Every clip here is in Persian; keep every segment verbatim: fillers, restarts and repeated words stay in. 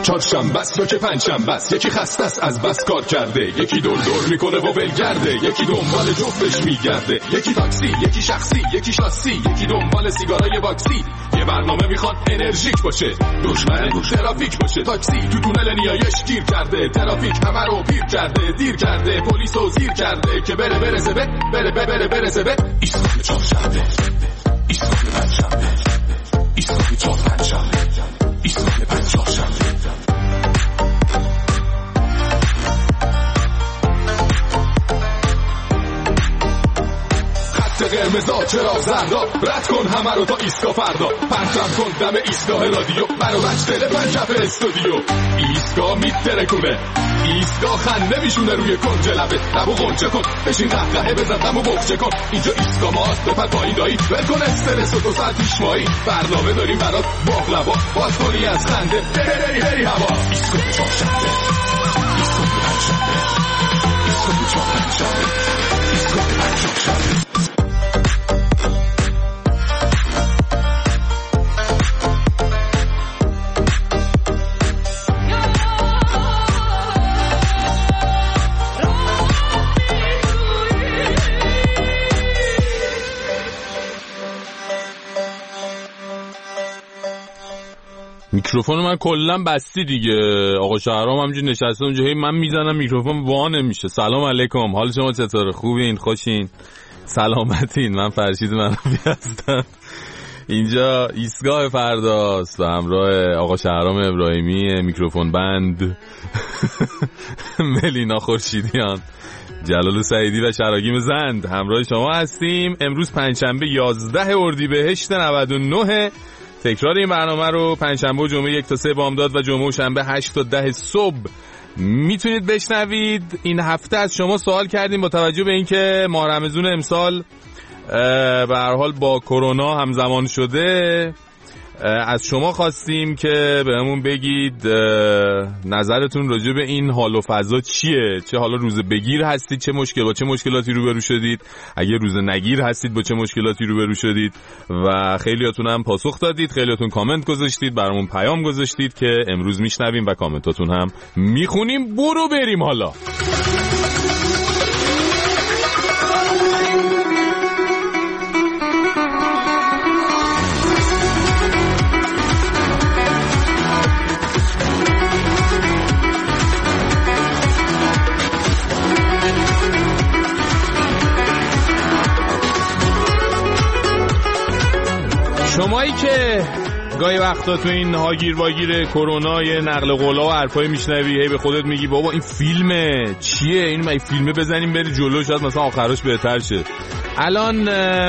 چهارشنبه است تو که پنجشنبه است، یکی خسته است از بس کار کرده، یکی دور دور میکنه و ولگرده، یکی دنبال جفتش میگرده، یکی تاکسی، یکی شخصی، یکی شاسی، یکی دنبال سیگارای باکسی. یه برنامه میخواد انرژیک باشه، دشمن ترافیک باشه. تاکسی تو تونل نیایش گیر کرده، ترافیک همه رو پیر کرده، دیر کرده، پلیسو زیر کرده که بره بره زبه بره بره بره بره زبه. ایستگاه چهارشنبه، ایستگاه پنجشنبه، ایستگاه چهار پنجشنبه، ایستگاه پنج چهارشنبه. قرمزا چراغ زردا، رد کن همه رو تا ایستگاه فردا، پرچم کن دم ایستگاه رادیو، برو بچتله پنجف استودیو. ایستگاه میترکونه، ایستگاه خنده میشونه روی کنج لبه، لبو غنچه کن بشین قهقهه بزن دمو بخچه کن. اینجا ایستگاه ماست بپر پایین دایی، ول کن استرس و دو ساعت پیشمایی، برنامه داریم برات باقلوا، باز کنی از خنده بری بری هوا. ایستگاه چهارشنبه، ایستگاه پنجشنبه، ایستگاه چهار پنجشنبه، ایستگاه پنج چهارشنبه. میکروفون من کلا بستی دیگه. آقا شهرام همینجوری نشسته اونجا، هی من میزنم میکروفون وا نمیشه. سلام علیکم، حال شما چطوره؟ خوبین؟ خوشین؟ سلامتین؟ من فرشید منافی هستم. اینجا ایستگاه فرداست و همراه آقا شهرام ابراهیمی میکروفون بند، ملینا خورشیدیان، جلال سعیدی و شراگیم زند همراه شما هستیم. امروز پنجشنبه یازده اردیبهشت نود و نه. تکرار این برنامه رو پنجشنبه و جمعه یک تا سه بامداد و جمعه و شنبه هشت تا ده صبح میتونید بشنوید. این هفته از شما سوال کردیم با توجه به اینکه ماه رمضان امسال به هر حال با کرونا همزمان شده، از شما خواستیم که بهمون بگید نظرتون راجع به این حال و فضا چیه. چه حالا روز بگیر هستید، چه مشکل با چه مشکلاتی روبرو شدید، اگه روز نگیر هستید با چه مشکلاتی روبرو شدید. و خیلیاتون هم پاسخ دادید، خیلیاتون کامنت گذاشتید، برامون پیام گذاشتید که امروز میشنویم و کامنتاتون هم میخونیم. برو بریم حالا. شمایی که گاهی وقتا تو این هاگیر واگیر کرونا یه نقل قولا و حرفای میشنوی، هی به خودت میگی بابا این فیلمه چیه، این ما فیلمه بزنیم بری جلو، شاید مثلا آخرش بهتر شه. الان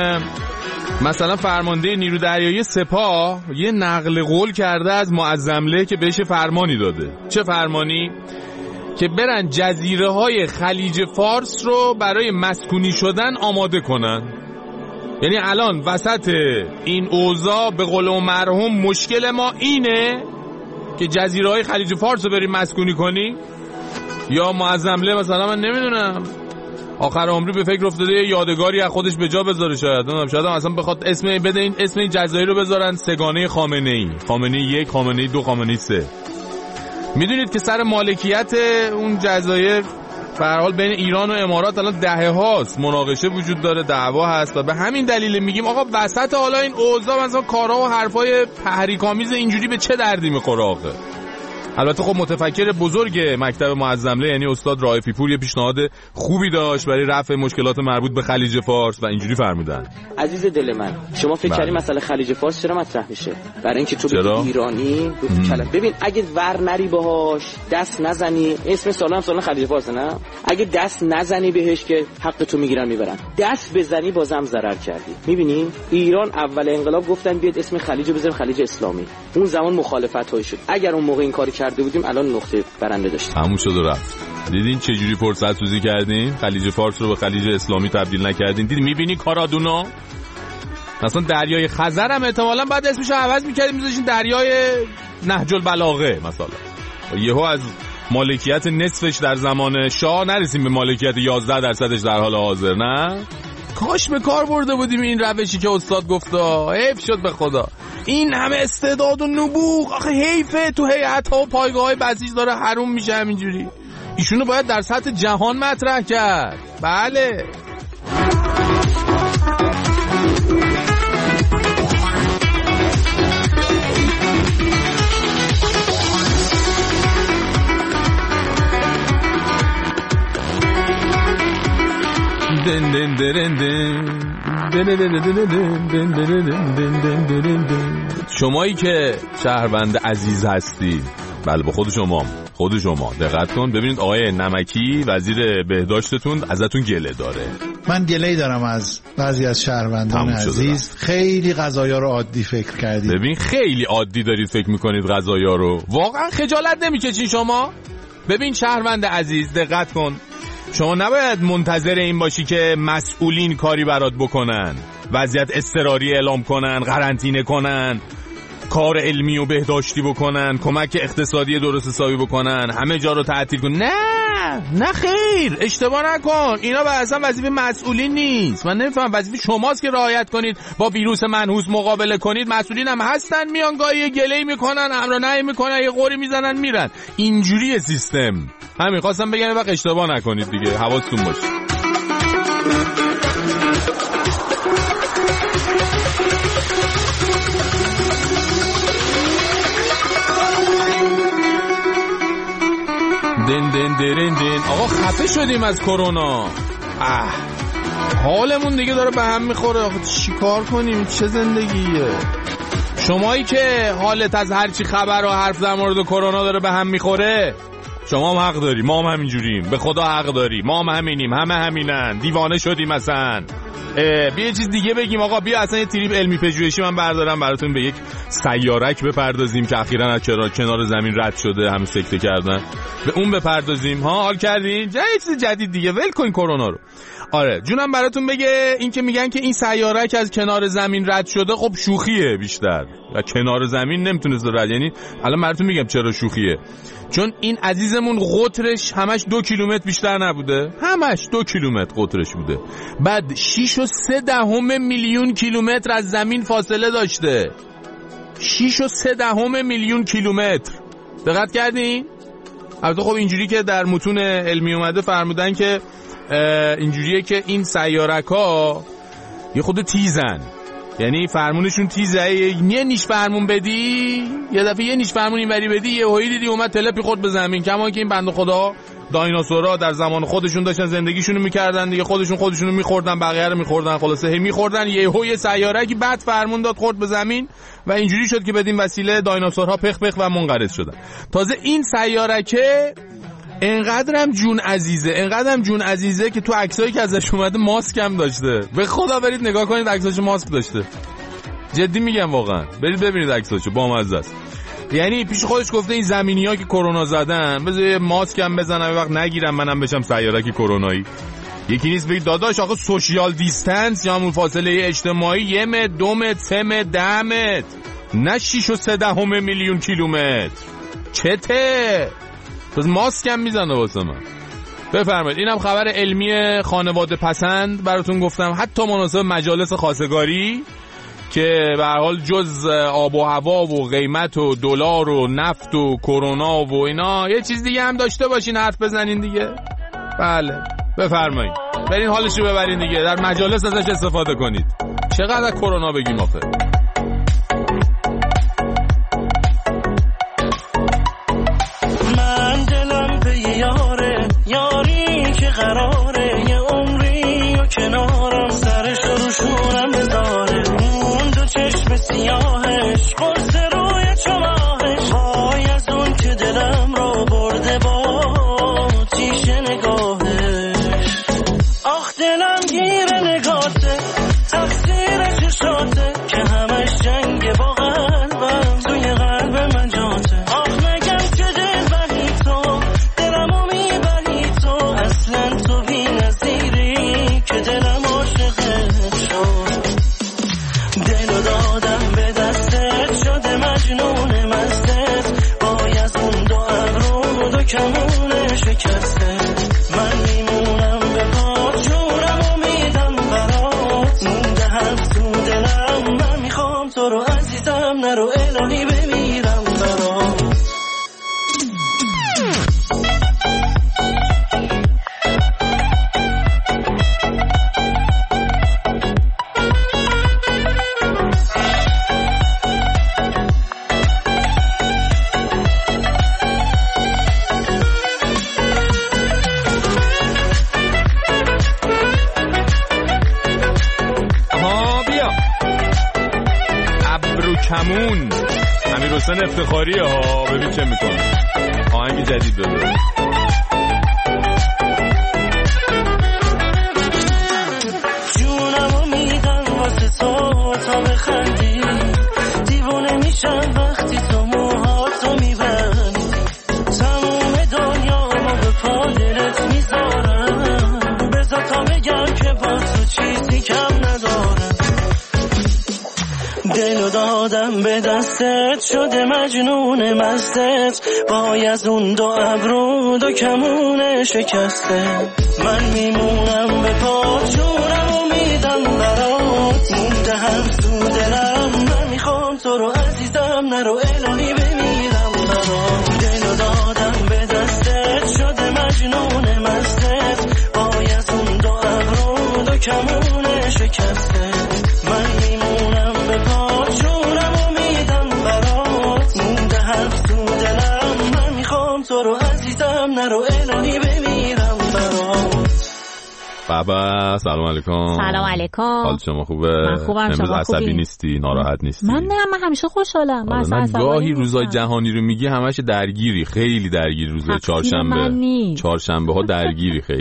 مثلا فرمانده نیرو دریایی سپاه یه نقل قول کرده از معظمله که بهش فرمانی داده. چه فرمانی؟ که برن جزیره های خلیج فارس رو برای مسکونی شدن آماده کنن. یعنی الان وسط این اوضاع به قول اون مرحوم مشکل ما اینه که جزیره های خلیج فارس رو بریم مسکونی کنی، یا معظمله مثلا من نمیدونم آخر عمری به فکر افتاده یه یادگاری از خودش به جا بذاره، شاید نمیدونم، شاید هم اصلا بخواد اسم بده این اسم این جزایر رو بذارن سگانه خامنه ای، خامنه یک، خامنه ای دو، خامنه ای سه. میدونید که سر مالکیت اون جزایر به هر حال بین ایران و امارات الان دهه هاست مناقشه وجود داره، دعوا هست و به همین دلیل میگیم آقا وسط حالا این اوضاع مثلا کارها و حرفای تحریک‌آمیز اینجوری به چه دردی میخوره آخه. البته خب متفکر بزرگ مکتب معظمله یعنی استاد رائفی پور یه پیشنهاد خوبی داشت برای رفع مشکلات مربوط به خلیج فارس و اینجوری فرمودن. عزیز دل من، شما فکر کردی مسئله خلیج فارس چرا مطرح میشه؟ برای اینکه تو به ایرانی کلمه ببین، اگه ور نری باهاش، دست نزنی، اسم سالم سالن خلیج فارس نه، اگه دست نزنی بهش که حق تو میگیرن میبرن، دست بزنی بازم ضرر کردی. میبینی ایران اول انقلاب گفتن بیاد اسم خلیجو بذاریم خلیج اسلامی، اون زمان مخالفت های شد. اگر اون موقع این کاری کرده بودیم الان نقطه برنده داشتیم. تموم شد و رفت. دیدین چه جوری فرصت سوزی کردین؟ خلیج فارس رو به خلیج اسلامی تبدیل نکردین. دیدین؟ میبینی کارادونا؟ مثلا دریای خزر هم احتمالاً بعد اسمش عوض می‌کردیم می‌ذاشتین دریای نهج البلاغه مثلا. یهو از مالکیت نصفش در زمان شاه نرسیم به مالکیت یازده درصدش در حال حاضر. نه؟ کاش به کار برده بودیم این روشی که استاد گفتا. حیف شد به خدا. این همه استعداد و نبوغ، آخه حیفه تو هیئت‌ها و پایگاه‌های بسیج داره حروم میشه همینجوری. ایشونو باید در سطح جهان مطرح کرد. بله دن دن دن دن. شمایی که شهروند عزیز هستی، بله با خود شما خود شما دقت کن ببینید آقای نمکی وزیر بهداشتتون ازتون گله داره. من گله‌ای دارم از بعضی از شهروندان عزیز. خیلی غذایا رو عادی فکر کردید. ببین خیلی عادی دارید فکر میکنید غذایا رو. واقعا خجالت نمیکشین شما؟ ببین شهروند عزیز دقت کن، شما نباید منتظر این باشی که مسئولین کاری برات بکنن، وضعیت اضطراری اعلام کنن، قرنطینه کنن، کار علمی و بهداشتی بکنن، کمک اقتصادی درست حسابی بکنن، همه جا رو تعطیل کن. نه نه خیر، اشتباه نکن، اینا به اصلا وظیفه مسئولین نیست. من نمیفهم، وظیفه شماست که رعایت کنید، با ویروس منحوس مقابله کنید. مسئولین هم هستن میان گاهی گله‌ای میکنن، امر و نهی میکنن، یه قوری میزنن میرن. اینجوری سیستم. همین خواستم بگم وقت اشتباه نکنید دیگه، حواستون باشه. دن دن درن دن. آقا خفه شدیم از کرونا. اه حالمون دیگه داره به هم میخوره. آقا چی کار کنیم؟ چه زندگیه؟ شمایی که حالت از هرچی خبر و حرف در مورد کرونا داره به هم میخوره، شما هم حق داری، ما هم همینجوریم، به خدا حق داری، ما هم همینیم، همه همینن، دیوانه شدیم اصلا. بیا یه چیز دیگه بگیم آقا، بیا اصلا یه تریپ علمی پژوهشی من بردارم براتون، به یک سیارک بپردازیم که اخیراً از کنار زمین رد شده، همه سکته کردن، به اون بپردازیم. ها حال کردین؟ جای چیز جدید دیگه، ول کن کرونا رو. آره جونم براتون بگه، این که میگن که این سیارک از کنار زمین رد شده، خب شوخیه بیشتر. و کنار زمین نمیتونه رد، یعنی الان براتون میگم چرا شوخیه. چون این عزیزمون قطرش همش دو کیلومتر بیشتر نبوده، همش دو کیلومتر قطرش بوده، بعد شیش و سه دهم میلیون کیلومتر از زمین فاصله داشته. شیش و سه دهم میلیون کیلومتر. دقت کردین؟ البته خب اینجوری که در متون علمی اومده فرمودن که اینجوریه که این سیارک‌ها یه خود تیزن، یعنی فرمونشون تیزه. یه نیش فرمون بدی، یه دفعه یه نیش فرمون اینوری بدی، یه هایی دیدی اومد تلپی خورد به زمین. کما که این بنده خدا دایناسورها در زمان خودشون داشتن زندگیشونو میکردن دیگه، خودشون خودشونو میخوردن، بقیه رو میخوردن، خلاصه هی میخوردن. یه هو یه سیاره‌ای بعد فرمون داد خورد به زمین و اینجوری شد که بدین وسیله دایناسورها پخ پخ و منقرض شدن. تازه این سیاره‌که انقدرم جون عزیزه، انقدرم جون عزیزه که تو عکسایی که ازش اومده ماسک هم داشته. به خدا برید نگاه کنید عکساشو، ماسک داشته. جدی میگم واقعا، برید ببینید عکساشو، بامزه است. یعنی پیش خودش گفته این زمینی‌ها که کرونا زدن بذار یه ماسک هم بزنم، وقت نگیرم منم بشم سیارکی کرونایی. یکی نیست بگید داداش آخه سوشیال دیستنس یا همون فاصله اجتماعی یه متر، دو متر، سه متر، ده متر، نه شیش و سه دهم میلیون کیلومتر. چته؟ پس ماسک هم میزنه واسه من. بفرمایید. اینم خبر علمی خانواده پسند براتون گفتم، حتی مناسب مجالس خواستگاری که به هر حال جز آب و هوا و قیمت و دلار و نفت و کرونا و اینا یه چیز دیگه هم داشته باشین، حرف بزنین دیگه. بله بفرمایید، برین حالشو ببرین دیگه، در مجالس ازش استفاده کنید. چقدر کرونا بگیم آخه؟ من دلم به یاره، یاری که قراره یه عمری و کنارم، سرش رو شونم بذاره، اون دو چشم سیاهش قرص روی چماهش، وای از اون که دلم رو برده با تیش نگاهش. آخ دلم گیر نگاته، تقصیر چشاته که هم امیر حسین افتخاریه ها، ببین چه میکنه. آهنگ جدید داده. جونمو میدم واسه تو تا بخندی، دیوونه میشم وقتی تو موهاتو میبندی، تموم دنیامو به پا دلت میذارم، بذار تا بگم که با تو چیزی کم ندارم. دلو دادم به دستت شده مجنون مستت، وای از اون دو ابرو دو کمون شکسته، من میمونم به پا جونمو میدم برات، مونده هم تو دلم، من میخوام تو رو عزیزم نرو الهی بمیرم برات. دلو دادم به دستت شده مجنون مستت، وای از اون دو ابرو دو کمون شکسته، من میمونم به پا جونمو میدم برات، مونده حرف تو دلم، من میخوام تو رو عزیزم نرو الهی بمیرم برات. بابا سلام علیکم. سلام علیکم. حال شما خوبه؟ من خوبم. امروز شما عصبی خوبی؟ نیستی؟ ناراحت نیستی؟ من نه، من همیشه خوشحالم. من اصلا عصبی گاهی نیستم. روزای جهانی رو میگی همش درگیری، خیلی درگیری. روزای چهارشنبه چهارشنبه ها درگیری خیلی.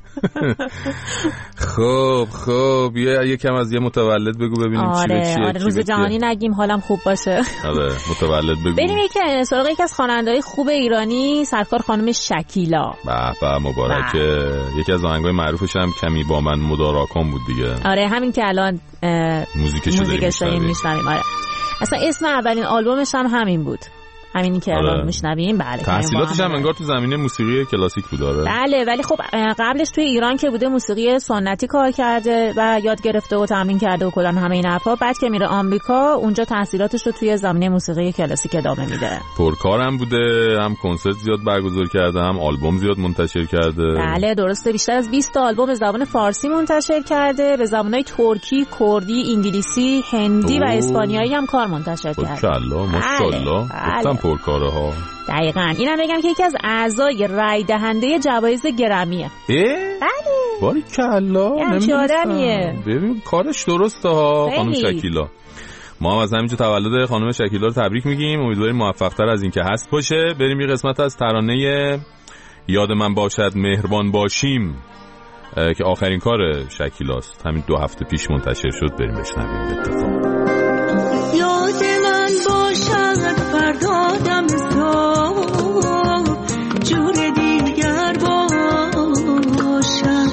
خب خب یه یکم از یه متولد بگو ببینیم آره، چیه چیه. آره روز جهانی نگیم حالم خوب باشه. آره متولد بگو. بریم یک سراغ یکی از خواننده‌های خوب ایرانی، سرکار خانم شکیلا. به به مبارکه. یکی از آهنگای معروفش هم کمی با من مدارا کن بود دیگه. آره همین که الان موزیکش داریم میشنویم. آره اصلا اسم اولین آلبومش هم همین بود، همینی که الان آره. میشنویم. بله تحصیلاتش هم انگار تو زمینه موسیقی کلاسیک بود. آره بله، ولی خب قبلش توی ایران که بوده موسیقی سنتی کار کرده و یاد گرفته و تمرین کرده و کلا همه این حرفا. بعد که میره آمریکا اونجا تحصیلاتش رو توی زمینه موسیقی کلاسیک ادامه میده. پرکارم بوده، هم کنسرت زیاد برگزار کرده، هم آلبوم زیاد منتشر کرده. بله درسته، بیشتر از بیست تا آلبوم به زبان فارسی منتشر کرده، به زبان‌های ترکی، کردی، انگلیسی، هندی اوه. و اسپانیایی هم کار منتشر کرده. ماشاءالله ماشاءالله. گفتم پرکاره ها. دقیقاً. اینم بگم که یکی از اعضای رای دهنده جوایز گرمیه. بله. باریکلا. نمی‌دونم. ببین کارش درسته ها خانم شکیلا. ما هم از همینجا تولد خانم شکیلا رو تبریک میگیم. امیدواریم موفق‌تر از این که هست باشه. بریم یه قسمت از ترانه یاد من باشد مهربان باشیم که آخرین کار شکیلاست، همین دو هفته پیش منتشر شد. بریم بشنویم. اتفاق یاد من باشد فردا دم صبح جور دیگر باشم،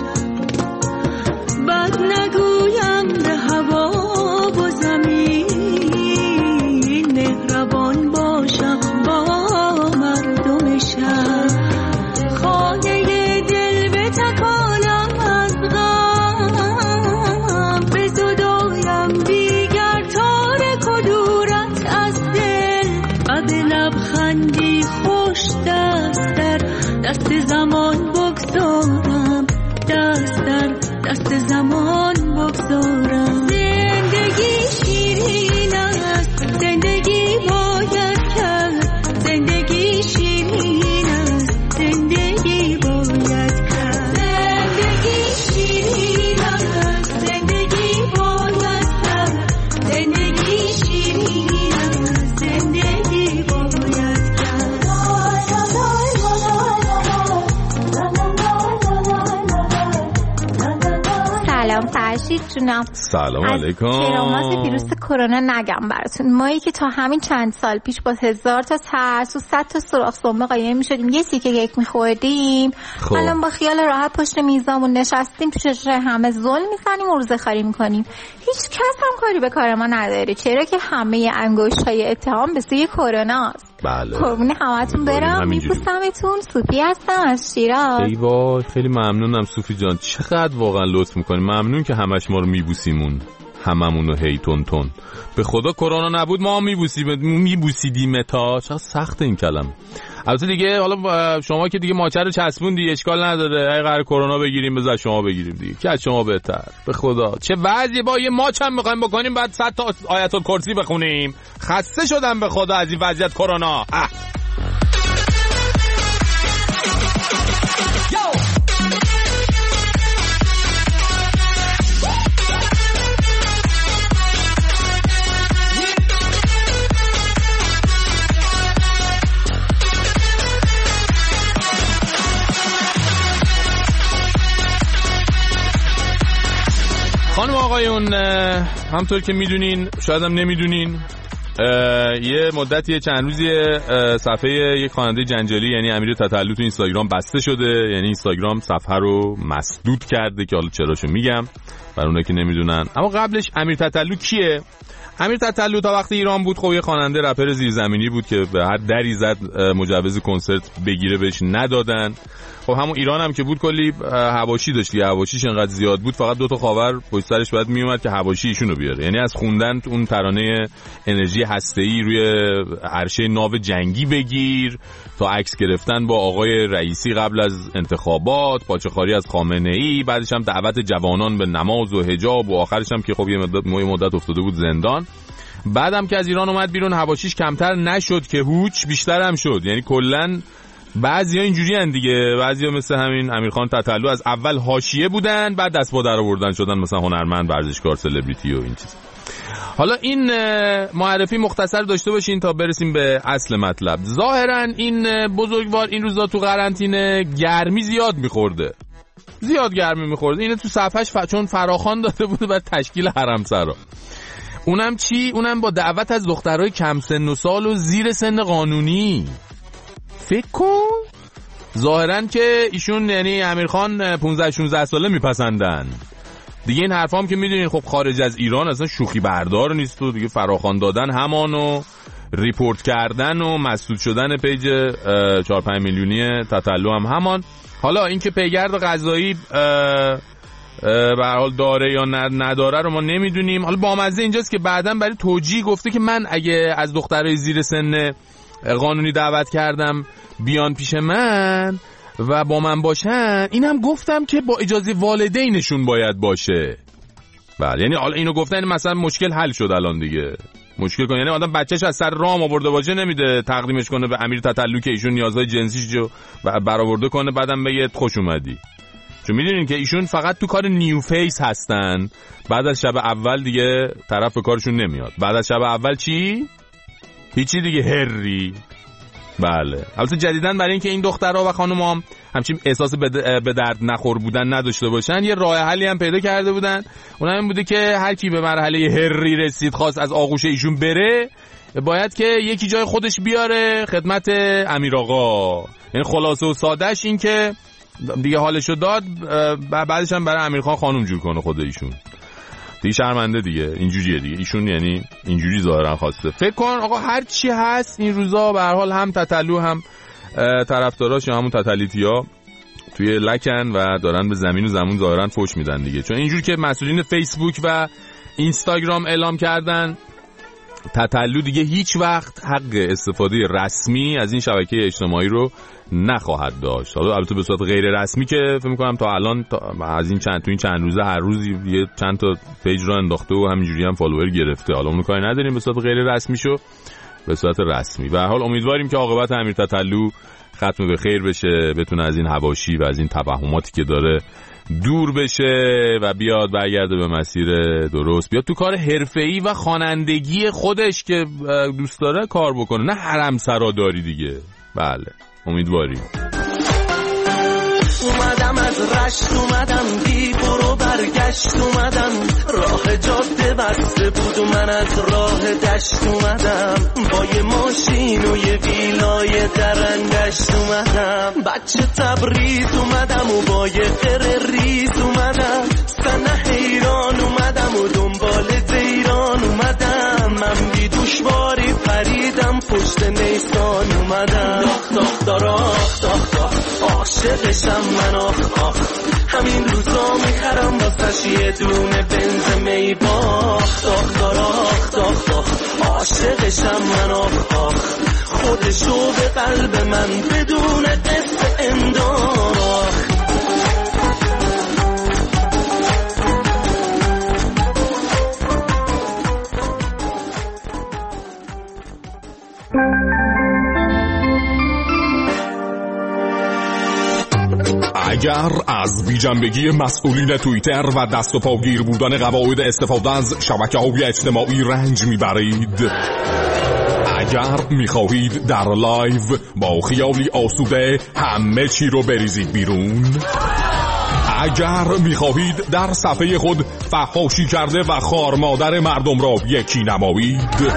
بد نگویم به هوا و زمین، مهربان باشم با مردم شهر، خانه دل بتکانم از غم، به زدایم دیگر تارک و دورت از دل، و به لبخندی خوش دست در دست زمان بگذارم، دست در دست زمان بگذارم. زندگی شیرین است، زندگی باید کرد، زندگی شیرین است، زندگی باید کرد، زندگی شیرین است، زندگی باید کرد، زندگی شیرین است، زندگی باید کرد. سلام فرشید جونم. سلام علیکم. کرامات ویروس کرونا نگم براتون، مایی که تا همین چند سال پیش با هزار تا ترس و صد تا سوراخ سنبه قایم می‌شدیم، یه سیکه کیک می‌خوردیم، خب. الان با خیال راحت پشت میزامون نشستیم، پیش همه ظلم می‌زنیم و روزخواری می‌کنیم. هیچ کس هم کاری به کار ما نداره، چرا که همه انگشت‌های اتهام به سوی کرونا است. بله. قربون همتون برم، میپوسمتون. صوفی هستم از شیراز. ای وای خیلی ممنونم صوفی جان، چقدر واقعا لطف میکنی. ممنون که همش ما رو میبوسیمون، هممون رو هی تون تون. به خدا کرونا نبود ما هم میبوسیم میبوسیدیم تا. چقدر سخت این کلمه. البته دیگه حالا شما که دیگه ماچر رو چسبوندی اشکال نداره، اگه قرار کرونا بگیریم بذار شما بگیریم دیگه، که از شما بهتر. به خدا چه وضعی با یه ماچ هم میخوایم بکنیم بعد صد تا آیت الکرسی بخونیم. خسته شدم به خدا از این وضعیت کرونا. خانم آقایون، همطور که میدونین شاید هم نمیدونین، یه مدتی چند روزی صفحه یک خواننده جنجالی یعنی امیر تتلو تو اینستاگرام بسته شده. یعنی اینستاگرام صفحه رو مسدود کرده که حالا چراشو میگم برای اونایی که نمیدونن. اما قبلش امیر تتلو کیه؟ امیر تتلو تا وقتی ایران بود خب یه خواننده رپر زیرزمینی بود که به هر دری زد مجوز کنسرت بگیره بهش ندادن. خب همون ایران هم که بود کلی حواشی داشت، یه حواشیش انقدر زیاد بود فقط دو تا خاور پشت سرش باید میومد که حواشی ایشونو بیاره. یعنی از خوندن اون ترانه انرژی هسته‌ای روی عرشه ناو جنگی بگیر تا عکس گرفتن با آقای رئیسی قبل از انتخابات، پاچه‌خواری از خامنه‌ای، بعدش هم دعوت جوانان به نماز و حجاب و آخرش هم که خب یه مدت مدت افتاده بود زندان. بعدم که از ایران اومد بیرون حواشیش کمتر نشد که هوچ بیشتر هم شد. یعنی کلاً بعضیا اینجوری ان دیگه، بعضیا مثل همین امیرخان تتلو از اول حاشیه بودن بعد دست با در آوردن شدن مثلا هنرمند، ورزشکار، سلبریتی و این چیز. حالا این معرفی مختصر داشته باشین تا برسیم به اصل مطلب. ظاهرا این بزرگوار این روزا تو قرنطینه گرمی زیاد میخورده، زیاد گرمی میخورده. اینه تو صفحش ف... چون فراخوان داده بوده بعد تشکیل حرمسرا. اونم چی؟ اونم با دعوت از دخترای کم سن و سال و زیر سن قانونی. فکر کن ظاهرا که ایشون یعنی امیرخان پانزده شانزده ساله میپسندن دیگه. این حرفام که میدونین خب خارج از ایران اصلا شوخی بردار نیست و دیگه فراخوان دادن همانو ریپورت کردن و مسدود شدن پیج چهار پنج میلیونی تتلو هم همان. حالا اینکه پیگرد قضایی به هر حال داره یا نداره رو ما نمیدونیم. حالا بامزه اینجاست که بعداً برای توجیه گفته که من اگه از دخترای زیر سن قانونی دعوت کردم بیان پیش من و با من باشن، اینم گفتم که با اجازه والدینشون باید باشه. بله یعنی حالا اینو گفتن مثلا مشکل حل شد الان دیگه. مشکل کن یعنی آدم بچه‌ش از سر رام آورده باشه نمیده تقدیمش کنه به امیر تتلو که ایشون نیازهای جنسیش رو برآورده کنه بعدم بگه خوش اومدی. چون میدونین که ایشون فقط تو کار نیو فیس هستن. بعد از شب اول دیگه طرف به کارشون نمیاد. بعد از شب اول چی؟ هیچی دیگه، هری. بله البته جدیدن برای اینکه این دخترها و خانوما هم همچین احساس به درد نخور بودن نداشته باشن یه راه حلی هم پیدا کرده بودن. اونم این بوده که هر کی به مرحله هری رسید خواست از آغوش ایشون بره باید که یکی جای خودش بیاره خدمت امیر آقا. یعنی خلاصه و سادهش این که دیگه حالشو داد بعدش هم برای امیرخان خانم جور کنه خود ایشون. دیگه شرمنده دیگه، اینجوریه دیگه ایشون، یعنی اینجوری ظاهرا خواسته. فکر کن آقا هر چی هست این روزا به هر حال هم تتلو هم طرفداراش یا همون تتلیتیا توی لکن و دارن به زمین و زمون ظاهرا فوش میدن دیگه. چون اینجور که مسئولین فیسبوک و اینستاگرام اعلام کردن تتلو دیگه هیچ وقت حق استفاده رسمی از این شبکه اجتماعی رو نخواهد داشت. حالا البته به صورت غیر رسمی که فکر می‌کنم تا الان تا از این چند تو این چند روزه هر روز یه چند تا پیج رو انداخته و همینجوری هم فالوور گرفته. حالا اون کاری نداریم به صورت غیر رسمی شو به صورت رسمی. به هر حال امیدواریم که عاقبت امیر تتلو ختم به خیر بشه، بتونه از این حواشی و از این توهماتی که داره دور بشه و بیاد برگرده به مسیر درست، بیاد تو کار حرفه‌ای و خوانندگی خودش که دوست داره کار بکنه، نه حرم سراداری دیگه. بله امیدواریم. اومدم از رشت اومدم بی برو برگشت اومدم، راه جاده بسته بود و من از راه دشت اومدم، با یه ماشین و یه ویلای درندشت اومدم، بچه تبریز اومدم و با یه قره ریز اومدم، سنه حیران اومدم و دنبال زیران اومدم، من بی دوشواری پریدم پشت نیسان اومدم، داخ داخ داراخ داخ داخ عاشقشم من آخ آخ، همین روزا میخرم واسش یه دونه بنز می باخ، داخ داراخ داخ داخ عاشقشم من آخ آخ، خودشو به قلب من بدون قصد انداخت. اگر از بیجنبگی مسئولین توییتر و دست و پاگیر بودن قواعد استفاده از شبکه‌های اجتماعی رنج میبرید، اگر میخواهید در لایو با خیالی آسوده همه چی رو بریزید بیرون، اگر میخواهید در صفحه خود فحاشی کرده و خار مادر مردم را یکی نمایید.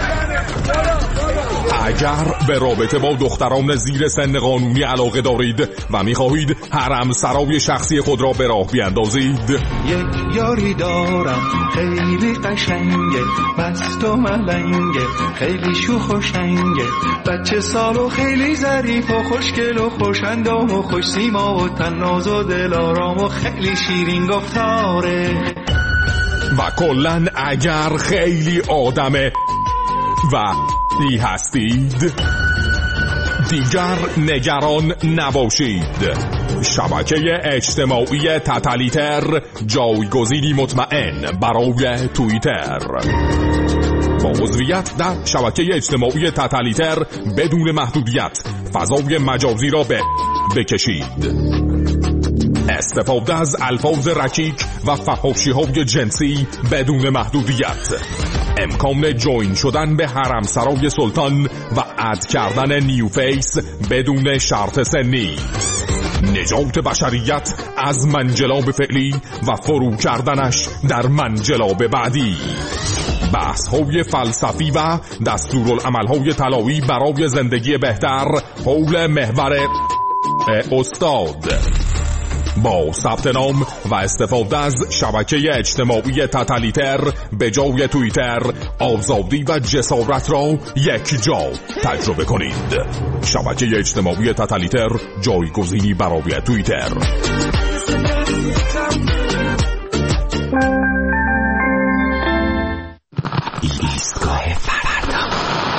اگر به رابطه با دختران زیر سن قانونی علاقه دارید و می‌خواهید حرم سرای شخصی خود را به راه بیاندازید، یک یاری دارم خیلی قشنگه، مست و ملنگه، خیلی شوخ و شنگه، بچه سال و خیلی ظریف و خوشگل و خوش‌اندام و خوش سیما و تناز و دلارام و خیلی شیرین گفتاره و کلن اگر خیلی آدمه و دی هستید دیگر نگران نباشید. شبکه اجتماعی تتلیتر جایگزینی مطمئن برای توییتر. با عضویت در شبکه اجتماعی تتلیتر بدون محدودیت فضای مجازی را به بکشید. استفاده از الفاظ رکیک و فحاشی‌های جنسی بدون محدودیت، امکان جوین شدن به حرم سرای سلطان و اد کردن نیو فیس بدون شرط سنی، نجات بشریت از منجلاب فعلی و فرو کردنش در منجلاب بعدی، بحث های فلسفی و دستورالعمل های طلایی برای زندگی بهتر حول محور استاد. با ثبت نام و استفاده از شبکه اجتماعی تتلیتر به جای توییتر، آزادی و جسارت را یک جا تجربه کنید. شبکه اجتماعی تتلیتر جایگزینی برای توییتر. ایستگاه فردا.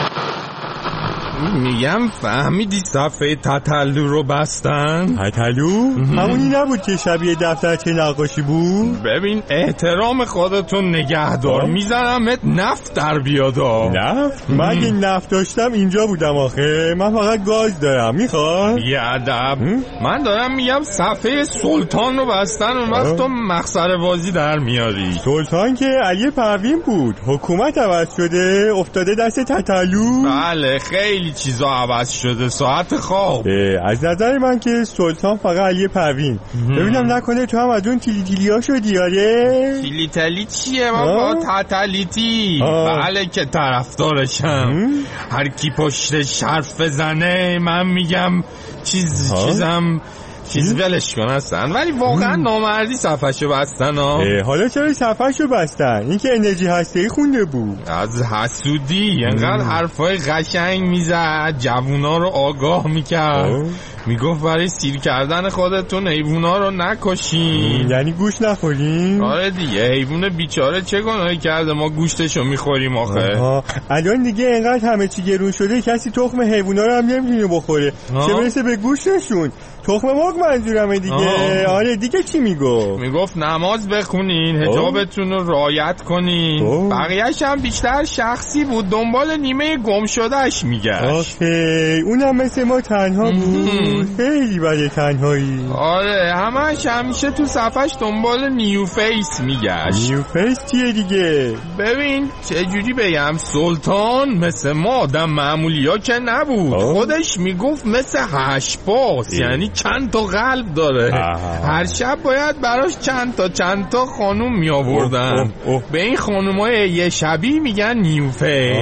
میگم فهمیدی صفحه تتلو رو بستن؟ تتلو؟ همونی نبود که شبیه دفترچه نقاشی بود؟ ببین احترام خودتون نگهدار، میزنمت نفت در بیادا. نفت؟ من اگه نفت داشتم اینجا بودم آخه. من فقط گاز دارم. میخواد؟ بیادب. من دارم میگم صفحه سلطان رو بستن، اون وقت تو مخسر بازی در میاری. سلطان که علی پروین بود، حکومت عوض شده افتاده دست تتلو. بله خیلی چیزا عوض شده، ساعت خواب. از نظر من که سلطان فقط علی پروین. ببینم نکنه تو هم از اون تیلی تیلی ها شدی. آره تیلی تیلی چیه؟ من با تتلیتی. بله که طرفدارشم. هر کی پشتش حرف بزنه من میگم چیز آه؟ چیزم چیز ولش کن هستن، ولی واقعا نامردی صفحشو بستن ها. حالا چرا صفحشو بستن؟ این که انرژی هسته‌ای خونده بود. از حسودی انقدر حرفای قشنگ میزد، جوونا رو آگاه میکرد، میگفت برای سیر کردن خودتون حیوونا رو نکشین. یعنی گوش نخورین؟ آره دیگه، حیوون بیچاره چه گناهی کرده ما گوشتشو میخوریم آخه. الان دیگه انقدر همه چی گرون شده کسی تخم حیوونا رو هم نمیتونه بخوره، چه برسه به گوشتشون. تخم مرغ منظورمه دیگه. آه. آره دیگه چی میگفت؟ میگفت نماز بخونین، حجابتون رو رعایت کنین. بقیه‌اش هم بیشتر شخصی بود، دنبال نیمه گم شدهش میگشت. آخه اونم مثل ما تنها بود. خیلی بده تنهایی. آره همش همیشه تو صفحش دنبال نیو فیس میگشت. نیو فیس چیه دیگه؟ ببین چجوری بگم، سلطان مثل ما آدم معمولی ها که نبود. آه. خودش میگفت مثل هشباس، یعنی چند تا قلب داره. آه. هر شب باید براش چند تا چند تا خانوم می آوردن. به این خانومای یه شبی میگن نیو فیس.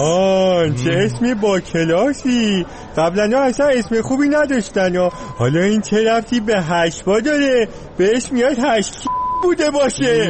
آها چه اسمی با کلاسی. قبلا اصلا اسم خوبی نداشتن. حالا این چه رفتی به هشبا داره؟ بهش میاد هشکی بوده باشه.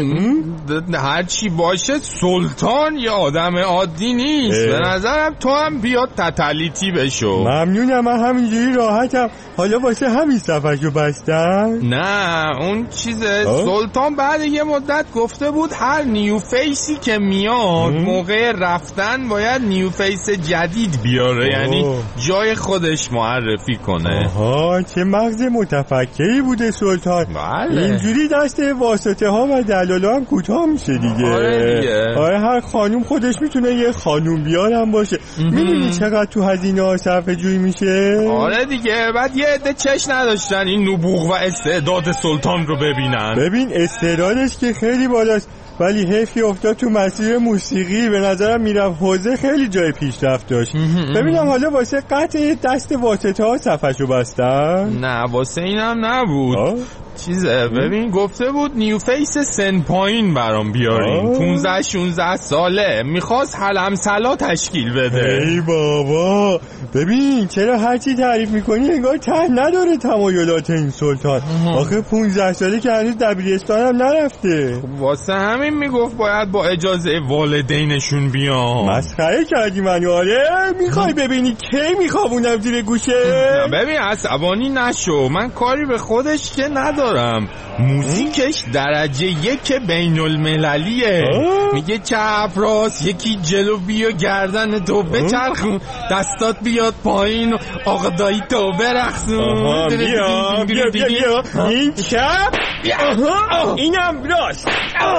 هر چی باشه سلطان یه آدم عادی نیست. به نظرم تو هم بیاد تتلیتی بشو. ممنونم، من همینجوری راحتم. حالا واسه همین صفحشو بستن؟ نه اون چیزه. سلطان بعد یه مدت گفته بود هر نیو فیسی که میاد موقع رفتن باید نیو فیس جدید بیاره. اوه. یعنی جای خودش معرفی کنه. آها چه مغز متفکری بوده سلطان. بله. اینجوری دست واسطه ها و دلالا هم کوتاه میشه دیگه. آره دیگه. آره هر خانوم خودش میتونه یه خانوم بیارم باشه. میدونی چقدر تو هزینه ها صرفه جویی میشه؟ آره دیگه. بعد یه عده چش نداشتن این نبوغ و استعداد سلطان رو ببینن. ببین استعدادش که خیلی بالاست، ولی حیفی افتاد تو مسیر موسیقی. به نظرم میرفت حوزه خیلی جای پیشرفت داشت. ببینم حالا واسه قطع دست واسطه ها صفحشو بستن؟ نه واسه اینم نبود. آه؟ چیزه ببین گفته بود نیو فیس سن پایین برام بیارین، پونزده شونزده ساله، میخواست حلمسلا تشکیل بده. ای بابا ببین چرا هرچی تعریف میکنی انگار ته نداره تمایلات این سلطان. آخه پونزده ساله که هنوز دبیرستان هم نرفته. واسه همین میگفت باید با اجازه والدینشون بیام. مسخره کردی منو. آره میخوای ببینی کی میخوابونم زیر گوشه؟ ببین عصبانی نشو، من کاری به خودش که ندارم، موزیکش درجه یک بین المللیه. میگه چپ راست، یکی جلو بیا گردن تو بچرخون، دستات بیاد پایین و آقا دایی تو برخصون. بیا بیا بیا بیا این چپ اینم راست.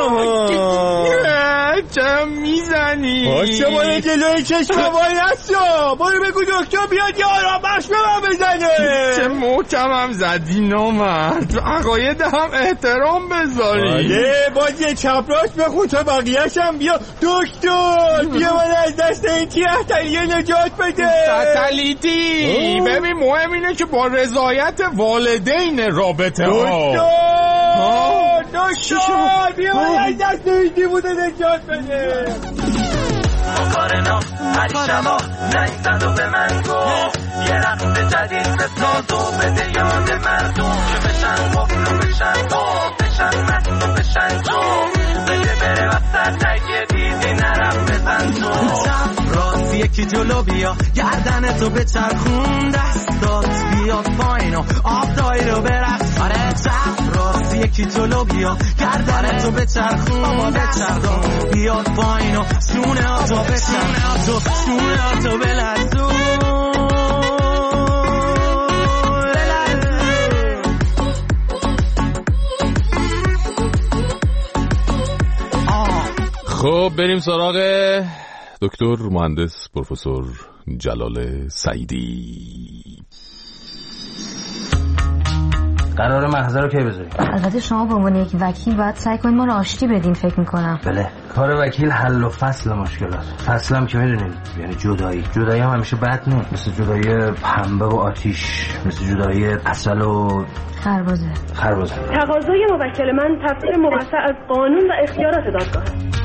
چه میزنی؟ باشه باید جلوی چشم وای نستو، برو بگو دکتر بیاد یه آرام بخش به من بزنه. چه محکم هم زدی نامرد، تو عقاید هم احترام بذاری. آره باید یه چپ راست بخون تا بقیهش هم بیا دکتر بیا من از دست این تیحتلیه نجات بده. تسلیتی ببین مهم اینه که با رضایت والدین رابطه ها. دکتر دکتر بیا من از دست این دیوونه نجات بده. مقارنا هر شما نایستد و به من گفت یه رقص جدید بساز و بده یاد مردم که بشن قفل و بشن تو بشن مست و بشن تو بده بره وسط تگیه دیدی نرم بزن تو. چپ راست یکی جلو بیا گردن تو بچرخون، دستات بیاد پایین و آب دایی رو برقص. آره چپ راست یکی جلو بیا گردن تو بچرخون، دستات بیاد پایین و شونه ها تو بچرخون، شونه ها تو بلرزون. خب بریم سراغ دکتر مهندس پروفسور جلال سعیدی. قرار محضر رو کی بذاریم؟ البته شما به عنوان یک وکیل باید سعی کنید ما رو آشتی بدین فکر میکنم. بله کار وکیل حل و فصل مشکلات. فصل هم که میدونید یعنی جدایی. جدایی هم همیشه بد نیست، مثل جدایی پنبه و آتیش، مثل جدایی عسل و خربزه. خربزه. تقاضای موکل من تفسیر موسع از قانون و اختیارات دادگاه.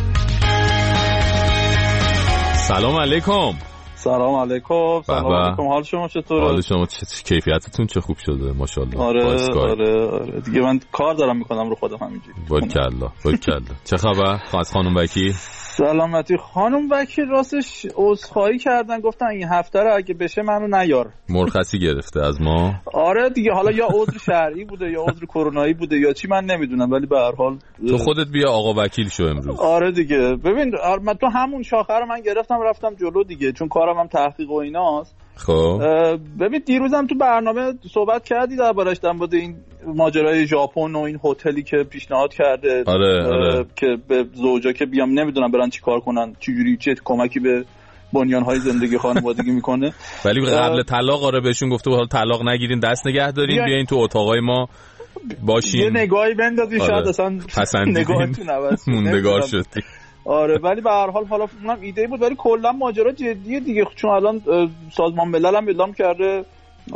سلام علیکم. سلام علیکم. سلام علیکم. حال شما چطوره؟ حال شما چه کیفیتتون چه خوب شده ماشاءالله. آره آره آره دیگه من کار دارم میکنم رو خودم همینجوری. باریکلا باریکلا. چه خبر از خانم وکیل؟ سلامتی. خانم وکیل راستش عذرخواهی کردن، گفتن این هفته رو اگه بشه منو نیار. مرخصی گرفته از ما. آره دیگه حالا یا عذر شرعی بوده یا عذر کرونایی بوده یا چی من نمیدونم، ولی به هر حال تو خودت بیا آقا وکیل شو امروز. آره دیگه ببین من تو همون شاخه رو من گرفتم رفتم جلو دیگه، چون کارم هم تحقیق و ایناست. خب ببین دیروزم تو برنامه صحبت کردی دربارش، در مورد این ماجرای ژاپن و این هتلی که پیشنهاد کرده. آره آره. که به زوجا که بیام نمیدونم برن چیکار کنن، چجوری چه کمکی به بنیان‌های زندگی خانوادگی میکنه. ولی قبل طلاق آره بهشون گفته حالا طلاق نگیرین، دست نگه دارین، بیاین تو اتاقای ما باشین، یه نگاهی بندازی. آره. شاید اصلا نگاهتون عوض موندگار شدی. آره ولی به هر حال حالا اونم ایده بود، ولی کلا ماجرا جدیه دیگه، چون الان سازمان ملل هم اعلام کرده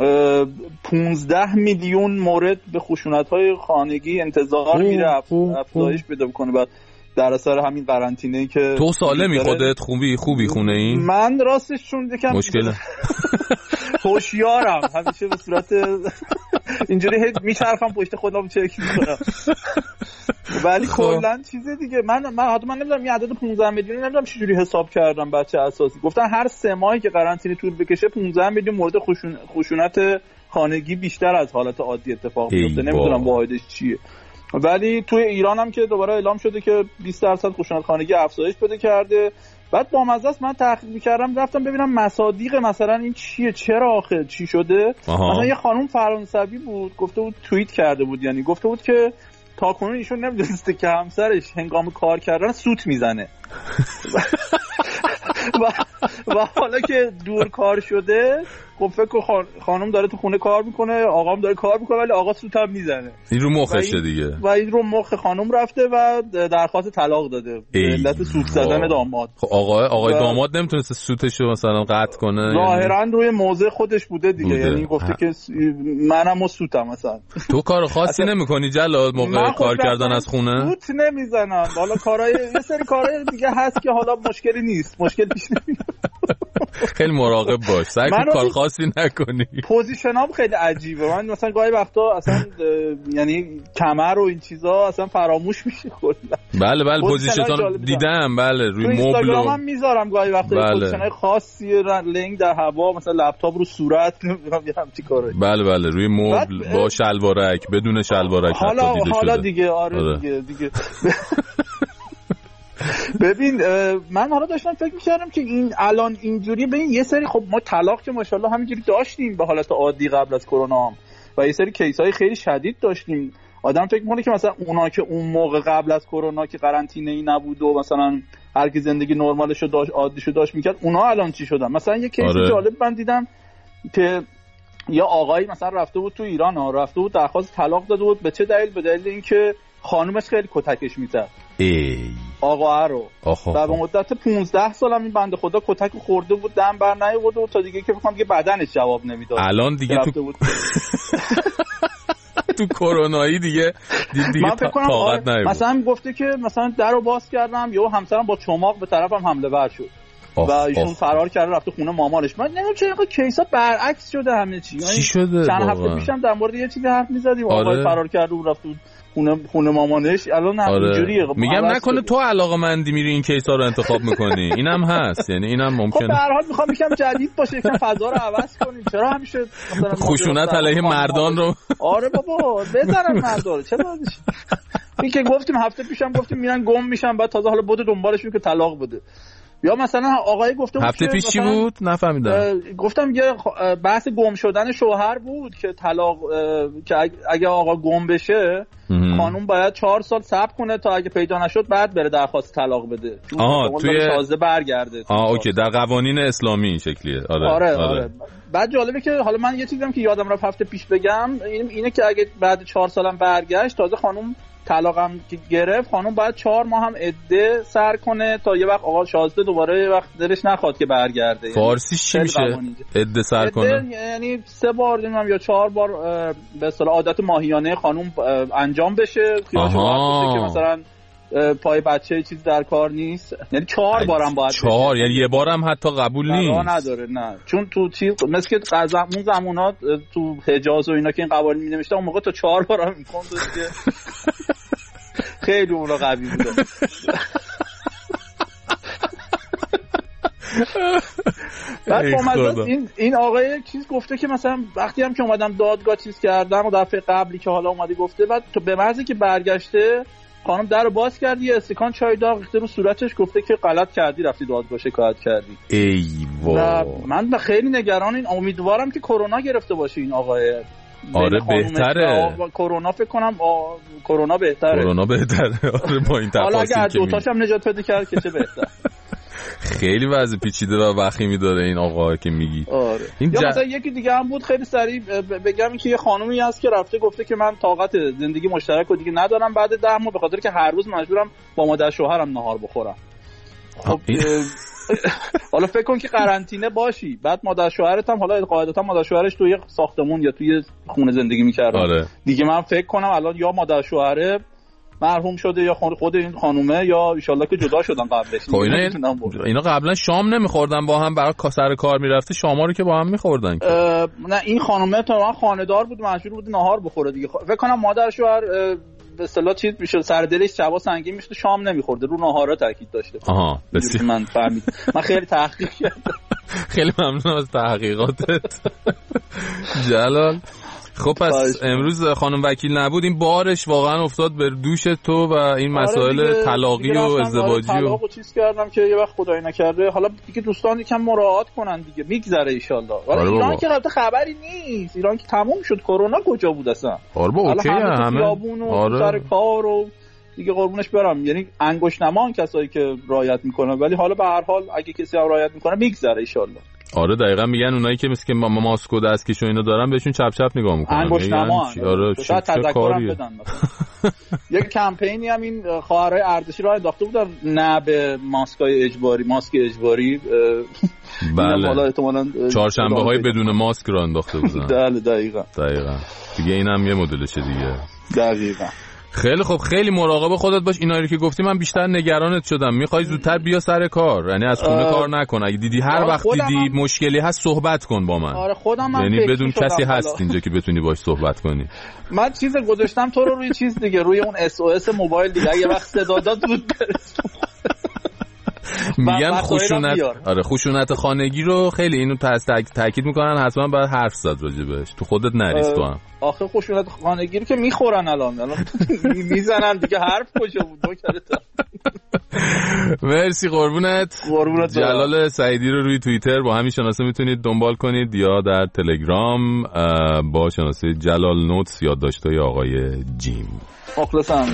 پونزده میلیون مورد به خشونت‌های خانگی انتظار میره افزایش پیدا کنه بعد در اثر همین قرنطینه‌ای که تو سالمی خودت خوبی خوبی خونه این؟ من راستش چون یکم مشکل هوشیارم همیشه به صورت اینجوری میچرخم پشت خودم چک میکنم، ولی کلا چیز دیگه. من من حتی من نمیدونم این عدد پونزده میلیون نمیدونم چجوری حساب کردم. بچه اساسی گفتن هر سه ماهی که قرنطینه طول بکشه پونزده میلیون مورد خشون... خشونت خانگی بیشتر از حالت عادی اتفاق میفته. نمیدونم واحدش چیه، ولی توی ایران هم که دوباره اعلام شده که بیست درصد خشونت خانگی افزایش پیدا کرده. بعد با مزه است من تحقیق می‌کردم رفتم ببینم مصادیق مثلا این چیه، چرا آخه چی شده. مثلا یه خانم فرانسوی بود گفته بود، توییت کرده بود، یعنی گفته بود که تاکنون ایشون نمی‌دونسته که همسرش هنگام کار کردن سوت میزنه و, و حالا که دور کار شده خب فکر کن خانم داره تو خونه کار میکنه، آقام داره کار میکنه، ولی آقا سوت هم میزنه. این رو مخشه دیگه. و این رو مخ خانم رفته و درخواست طلاق داده به علت سوت زدن داماد. خب آقای آقای و... داماد نمیتونست سوتشو مثلا قطع کنه؟ ظاهرا یعنی... روی موضع خودش بوده دیگه بوده. یعنی گفته ها. که منم سوتم مثلا. تو کار خاصی نمیکنی جلاد موقع کار کردن از خونه؟ سوت نمیزنم. حالا کارهای یه سری کارهای دیگه هست که حالا مشکلی نیست، مشکل پیش نمیاد. خیلی مراقب باش، سعی کن کار خاصی نکنی. پوزیشنام خیلی عجیبه. من مثلا گاهی وقتا اصلا یعنی کمر و این چیزا اصلا فراموش میشه کلا. بله بله پوزیشنتون دیدم، بله روی مبل. اینستاگرامم میذارم گاهی وقتا بله. پوزیشنای خاصی لنگ در هوا، مثلا لپتاپ رو صورت نمیدونم یه همچین کارایی. بله بله روی مبل با شلوارک بدون شلوارک حالا دیده حالا شده. دیگه آره, آره. دیگه دیگه ببین من حالا داشتم فکر می‌کردم که این الان اینجوری ببین یه سری خب ما طلاق که ماشاءالله همینجوری داشتیم به حالت عادی قبل از کرونا هم و یه سری کیس‌های خیلی شدید داشتیم. آدم فکر می‌کنه که مثلا اونا که اون موقع قبل از کرونا که قرنطینه‌ای نبود و مثلا هر کی زندگی نرمالشو داشت عادیشو داشت می‌کرد، اونا الان چی شدن؟ مثلا یه کیس آره. جالب من دیدم که یا آقایی مثلا رفته بود تو ایران ها رفته بود درخواست طلاق داده بود. به چه دلیل؟ به دلیل اینکه خانومش خیلی کتکش می‌زد. ای آقا رو و به مدت پونزده سال هم این بنده خدا کتک خورده بود، دم بر نیاورده بود تا دیگه که بخوام دیگه بدنش جواب نمیداد. الان دیگه تو بود. تو کرونایی دیگه دیگه طاقت نیاورد. مثلا گفته که مثلا درو باز کردم یهو همسرم با چماق به طرفم حمله ور شد و ایشون فرار کرده رفته خونه مامانش. من نمیدونم چرا اینقدر کیسا برعکس شده همه چی. چی شده؟ چند هفته پیشم در مورد یه چیزی حرف می‌زدیم آره. آقای فرار کرده و رفت خونه خونه مامانش. الان اینجوریه آره. میگم نکنه تو علاقه‌مندی میری این کیسا رو انتخاب میکنی. اینم هست، یعنی اینم ممکنه. خب به هر حال میخوام یکم جدید باشه، یکم فضا رو عوض کنیم. چرا همیشه مثلا خشونت علیه مردان رو آره بابا بذارن مردان. چرا این که گفتیم هفته پیشم گفتیم میرن گم میشن بعد تازه حالا بوده دنبالشون که طلاق بده. یا مثلا آقای گفته بود هفته پیش چی بود نفهمیدم. گفتم یه بحث گم شدن شوهر بود که طلاق که اگه آقا گم بشه خانوم باید چهار سال صبر کنه تا اگه پیدا نشد بعد بره درخواست طلاق بده. آها توی تازه برگرده. آها اوکی در قوانین اسلامی این شکلیه. آره آره, آره. آره. بعد جالبه که حالا من یه چیزی که یادم رفت هفته پیش بگم اینه که اگه بعد چهار سالم برگشت تازه خانوم طلاقم که گرفت خانم باید چهار ماه هم عده سر کنه تا یه وقت آقا شازده دوباره یه وقت دلش نخواد که برگرده. فارسی چی میشه عده سر کنه؟ یعنی سه بار نمیدونم یا چهار بار به اصطلاح عادت ماهیانه خانم انجام بشه خیالش راحت باشه که مثلا پای بچه چیز در کار نیست. یعنی چهار بارم باید چهار بشه. یعنی یه بارم حتی قبول نیست. نداره نه چون تو چیز مثل که اون زمانات تو حجاز و اینا که این قوانین می‌نوشتن اون موقع تا چهار بارم امکان داشت که خیلی اون رو قوی بوده. بعد اومد این این آقای چیز گفته که مثلا وقتی هم که اومدم دادگاه چیز کردم و دفعه قبلی که حالا اومدی گفته بعد تو به محضی که برگشته خانم درو باز کردی یه استکان چای داغ ریخته رو صورتش گفته که غلط کردی رفتی دادگاه شکایت کردی. ای وای من خیلی نگران این امیدوارم که کرونا گرفته باشه این آقای. آره بهتره کرونا فکر کنم کرونا بهتره کرونا بهتره آره با این تفاصیل حالا اگه دو تاش هم نجات پیدا کرد که چه بهتر. خیلی وضع پیچیده و وخیمی داره این آقا که میگی. آره. این یا ج... مثلا یکی دیگه هم بود خیلی سریع بگم که یه خانومی هست که رفته گفته که من طاقت زندگی مشترک رو دیگه ندارم بعد ده ماه به خاطر که هر روز مجبورم با مادر شوهرم نهار بخورم. خب حالا فکر کن که قرنطینه باشی بعد مادر شوهرت هم حالا قاعدتا مادر شوهرش توی ساختمون یا توی خونه زندگی می‌کردن. آره. دیگه من فکر کنم الان یا مادر شوهره مرحوم شده یا خود این خانومه یا ان شاءالله که جدا شدن قبلش. خب اینا اینا قبلا شام نمیخوردن با هم برای سر کار میرفته شاما رو که با هم میخوردن. نه این خانومه تا خانه‌دار بود مجبور بود نهار بخوره دیگه. فکر کنم مادر شوهر به اصطلاح چیز میشه سر دلش شبا سنگین میشه شام نمیخورده رو نهارا تاکید داشته. آها بسیار من فهمید. من خیلی تحقیق کردم. خیلی ممنون از تحقیقاتت جلال. خب پس امروز خانم وکیل نبود این بارش واقعا افتاد به دوش تو و این مسائل آره طلاقی و ازدواجی و طلاقو چیز کردم که یه وقت خدای نکرده حالا دیگه دوستان یکم مراعات کنن دیگه میگذره ان شاء الله. آره ایران که البته خبری نیست ایران که تموم شد کرونا کجا بود اصلا. آره با اوکی همه آره سر کار و دیگه قربونش برم یعنی انگشت نمان کسایی که رعایت میکنن ولی حالا به هر حال اگه کسی هم رعایت میکنه میگذره ان شاء الله. آره دقیقاً میگن اونایی که مثل که ما ماسک و دستکش و اینا دارن بهشون چپ چپ نگاه میکنن. انگشت نما. آره چه کاریه. یک کمپینی هم این خواهرای اردشیر راه انداخته بودن نه به ماسکای اجباری، ماسک اجباری. بله. چهارشنبه‌های بدون ماسک راه انداخته بودن. بله دقیقاً. دقیقاً. دیگه اینم یه مدلشه دیگه. دقیقاً. خیلی خب، خیلی مراقب خودت باش. اینا رو که گفتی من بیشتر نگرانت شدم. میخوای زودتر بیا سر کار، یعنی از خونه کار نکن. اگه دیدی هر وقت دیدی مشکلی هست صحبت کن با من. آره خودم من یعنی بدون کسی هست اینجا که بتونی باش صحبت کنی. من چیز گذاشتم تو رو روی چیز دیگه، روی اون اس او اس موبایل دیگه، یه وقت صدا داد زود برس. میگن خشونت، آره خشونت خانگی رو خیلی اینو تاکید میکنن، حتما باید حرف زد راجبش. تو خودت نریز تو هم. آخه خشونت خانگی رو که میخورن الان الان میزنن دیگه، حرف کجا بود دوکرت. مرسی قربونت. قربونت. جلال سعیدی رو روی توییتر با همین شناسه میتونید دنبال کنید یا در تلگرام با شناسه جلال نوتس یادداشت‌های آقای جیم. مخلص همگی.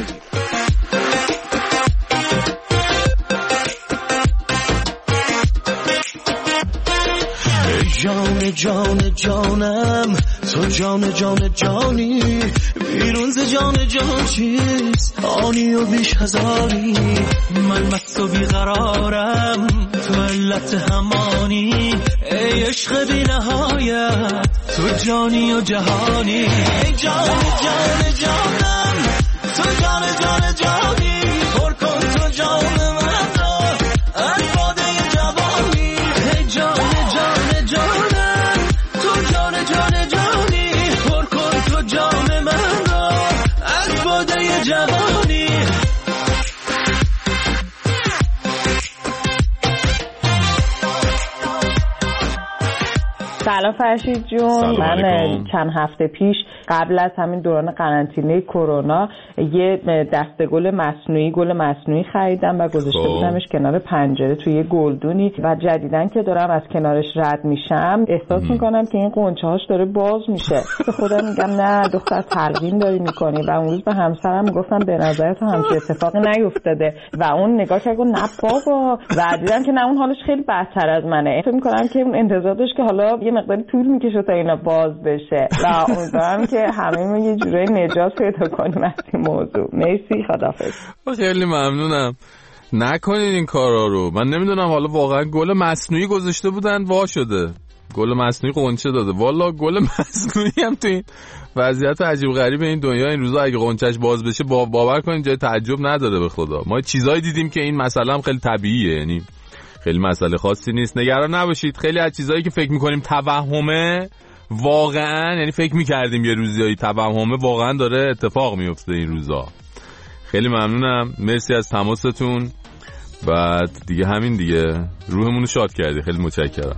جان جان جانم تو جان جان جانی، بیرون ز جان جان چیست آنی و بیش هزاری. من مست و بیقرارم تو علت همانی، ای عشق بی نهایت تو جانی و جهانی. ای جان جان جانم تو جان جان جانی، پر کن تو جان من را از باده جوانی. ای جان جان جانم تو جان جان جانی، پر کن تو جان من را از باده جوانی. سلام فرشید جون. من چند هفته پیش قبل از همین دوران قرنطینه کرونا یه دسته گل مصنوعی گل مصنوعی خریدم و گذاشته بودمش کنار پنجره توی یه گلدونی و جدیدن که دارم از کنارش رد میشم احساس میکنم که این قنچه هاش داره باز میشه. به خودم میگم نه دختر تلقین داری میکنی. و اون روز به همسرم میگفتم به نظرت همچین اتفاقی نیفتاده و اون نگاه کرد گفت نه بابا. و دیدم که نه اون حالش خیلی بدتر از منه. فکر میکنم که اون انتظار داشت که حالا یه مقداری طول میکشه تا اینا باز بشه و امیدوارم که همه یه جوری نجات پیدا کنیم از این موضوع. مرسی، خداحافظ. خیلی ممنونم. نکنین این کارا رو. من نمیدونم حالا واقعا گل مصنوعی گذاشته بودن وا شده، گل مصنوعی قنچه داده. والا گل مصنوعی هم تو این وضعیت عجیب غریب این دنیا این روزا اگه قنچش باز بشه با باور کنین جای تعجب نداره به خدا. ما چیزایی دیدیم که این مسئله هم خیلی طبیعیه، یعنی خیلی مسئله خاصی نیست. نگران نباشید. خیلی از چیزایی که فکر می‌کنیم توهمه واقعا، یعنی فکر می‌کردیم یه روزایی توهمه، واقعا داره اتفاق میفته این روزا. خیلی ممنونم. مرسی از تماستون. بعد دیگه همین دیگه روحمون رو شاد کردی. خیلی متشکرم.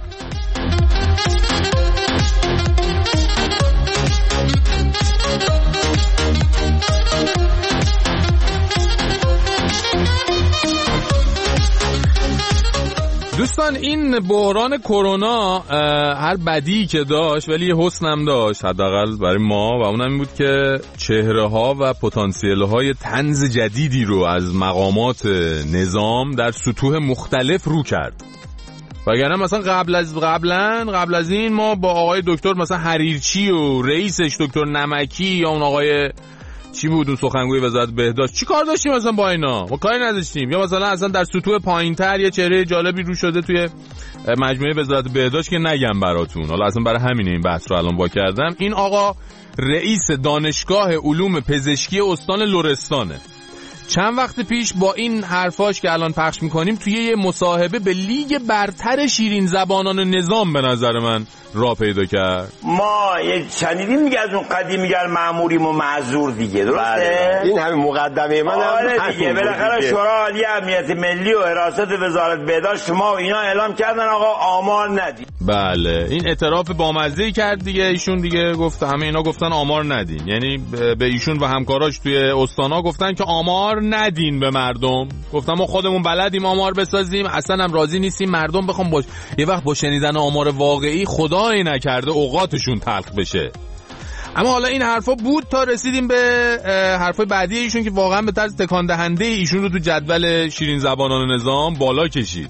دوستان این بحران کرونا هر بدی که داشت ولی یه حسنم داشت، حداقل برای ما، و اونم این بود که چهره ها و پتانسیل های طنز جدیدی رو از مقامات نظام در سطوح مختلف رو کرد. وگرنه مثلا قبل از قبلا قبل از این ما با آقای دکتر مثلا حریرچی و رئیسش دکتر نمکی یا اون آقای چی بود اون سخنگوی وزارت بهداشت چی کار داشتیم مثلا با اینا؟ ما کاری نداشتیم. یا مثلا اصلا در سطوح پایین‌تر یه چهره جالبی رو شده توی مجموعه وزارت بهداشت که نگم براتون، حالا اصلا برای همینه این بحث رو الان با کردم. این آقا رئیس دانشگاه علوم پزشکی استان لرستانه. چند وقت پیش با این حرفاش که الان پخش میکنیم توی یه مصاحبه به لیگ برتر شیرین زبانان نظام به نظر من راه پیدا کرد. ما یه شنیدیم میگه از اون قدیم میگن مأموریم و معذور دیگه، درسته؟ این همین مقدمه من. آره دیگه بالاخره شورای عالی امنیت ملی و حراست وزارت بهداشت شما و اینا اعلام کردن آقا آمار ندید. بله این اعتراف بامزه‌ای کرد دیگه ایشون، دیگه گفت همه اینا گفتن آمار ندین، یعنی به ایشون و همکاراش توی استانا گفتن که آمار ندین به مردم. گفتن ما خودمون بلدیم آمار بسازیم، اصلا هم راضی نیستیم مردم بخوام باش یه وقت با شنیدن آمار واقعی خدای نکرده اوقاتشون تلخ بشه. اما حالا این حرفا بود تا رسیدیم به حرفای بعدی ایشون که واقعا به طرز تکان دهنده ایشون رو تو جدول شیرین زبانان نظام بالا کشید.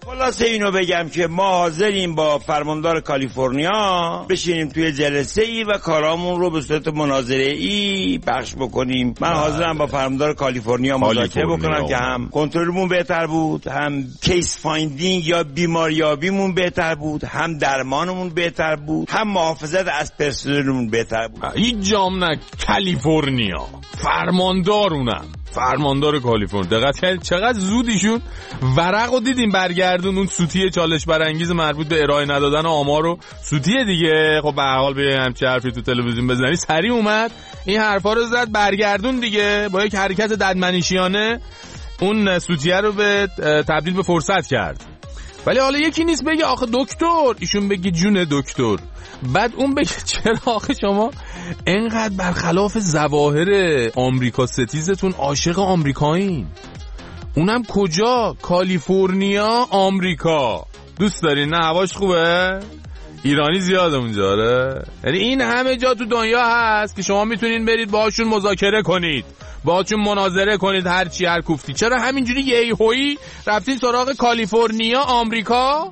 خلاصه اینو بگم که ما حاضریم با فرماندار کالیفرنیا بشینیم توی جلسه ای و کارامون رو به صورت مناظره ای پخش بکنیم. من حاضرم با فرماندار کالیفرنیا مذاکره بکنم که هم کنترلمون بهتر بود، هم کیس فایندینگ یا بیماریابیمون بهتر بود، هم درمانمون بهتر بود، هم محافظت از پرسنلمون بهتر بود. هیچ جام نه کالیفرنیا فرماندارونم فرماندار کالیفرنیا. دقت کردید چقدر زود ایشون ورقو دیدیم برگردون، اون سوتی چالش برانگیز مربوط به ارائه ندادن آمار رو سوتی دیگه. خب به هر حال به همچین حرفی تو تلویزیون بزنی سریع اومد این حرفا رو زد برگردون دیگه، با یک حرکت ددمنشیانه اون سوتیه رو به تبدیل به فرصت کرد. ولی حالا یکی نیست بگه آخه دکتر، ایشون بگه جون دکتر، بعد اون بگه چرا آخه شما اینقدر برخلاف ظواهر آمریکا ستیزتون عاشق آمریکایین؟ اونم کجا؟ کالیفرنیا آمریکا. دوست دارین؟ نه هواش خوبه؟ ایرانی زیاده اونجا. آره یعنی این همه جا تو دنیا هست که شما میتونین برید باهاشون مذاکره کنید، باهاشون مناظره کنید، هر چی هر کوفتی. چرا همینجوری یهویی رفتین سراغ کالیفرنیا آمریکا؟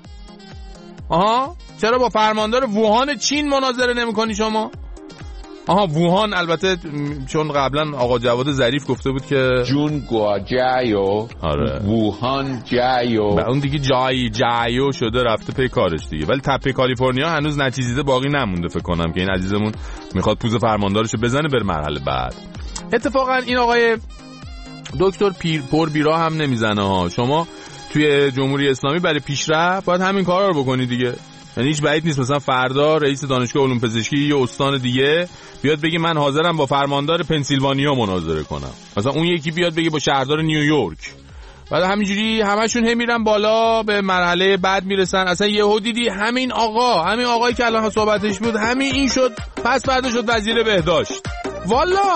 آها چرا با فرماندار ووهان چین مناظره نمی‌کنی شما؟ آها ووهان البته چون قبلا آقا جواد ظریف گفته بود که جون گواجایو آره ووهان جایو و اون دیگه جای جایو شده رفته پی کارش دیگه. ولی تپه کالیفرنیا هنوز نچیزیده باقی نمونده فکر کنم که این عزیزمون میخواد پوز فرماندارشو بزنه بر مرحله بعد. اتفاقا این آقای دکتر پیر پر بیرا هم نمیزنه ها. شما توی جمهوری اسلامی برای پیشرفت باید همین کارا رو بکنی دیگه. یعنی هیچ بعید نیست مثلا فردا رئیس دانشگاه علوم پزشکی یا استان دیگه بیاد بگه من حاضرم با فرماندار پنسیلوانیا مناظره کنم، مثلا اون یکی بیاد بگه با شهردار نیویورک. بعد همینجوری همشون هم میرن بالا به مرحله بعد میرسن. اصلا یهو دیدی همین آقا همین آقایی که الان صحبتش بود همین این شد، پس بعد شد وزیر بهداشت. والا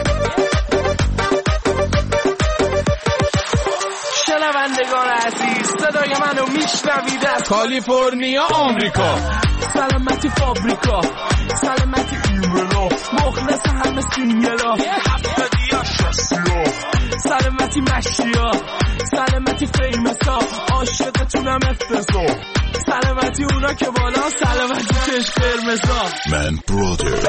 شنوندگان عزیز صدای منو میشنوید از کالیفرنیا آمریکا. سلامتی فابریکا، سلامتی ایمرلا، مخلص همه سینگلا، هفتادیا شستیا، سلامتی مشیا، سلامتی فیمسا، عاشقتونم افتضا، سلامتی اونا که بالا، سلامتی چش قرمزا. من برادرز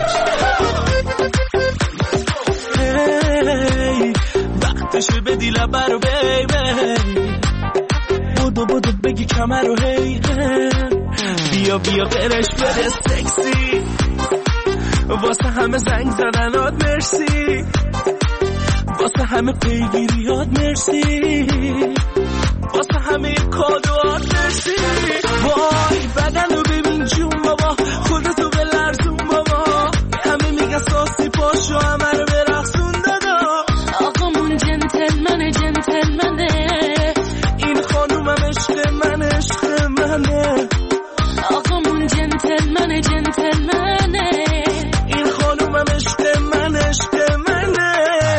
وقتشه بدی لبه رو بیبی، بودو بودو بگی کمر رو هی، بیا بیا قرش بده سکسی، واسه همه زنگ زدنات مرسی، واسه همه پیگیریات مرسی، واسه همه کادوات مرسی. وای بدن رو ببین جون بابا، خودتو بلرزون بابا، همه میگه ساسی پاشو همه رو برقصون دادا. آقامون جنتلمنه جنتلمنه، این خانومم عشق من عشق منه. آقامون جنتلمنه جنتلمنه، این خانومم عشق من عشق منه.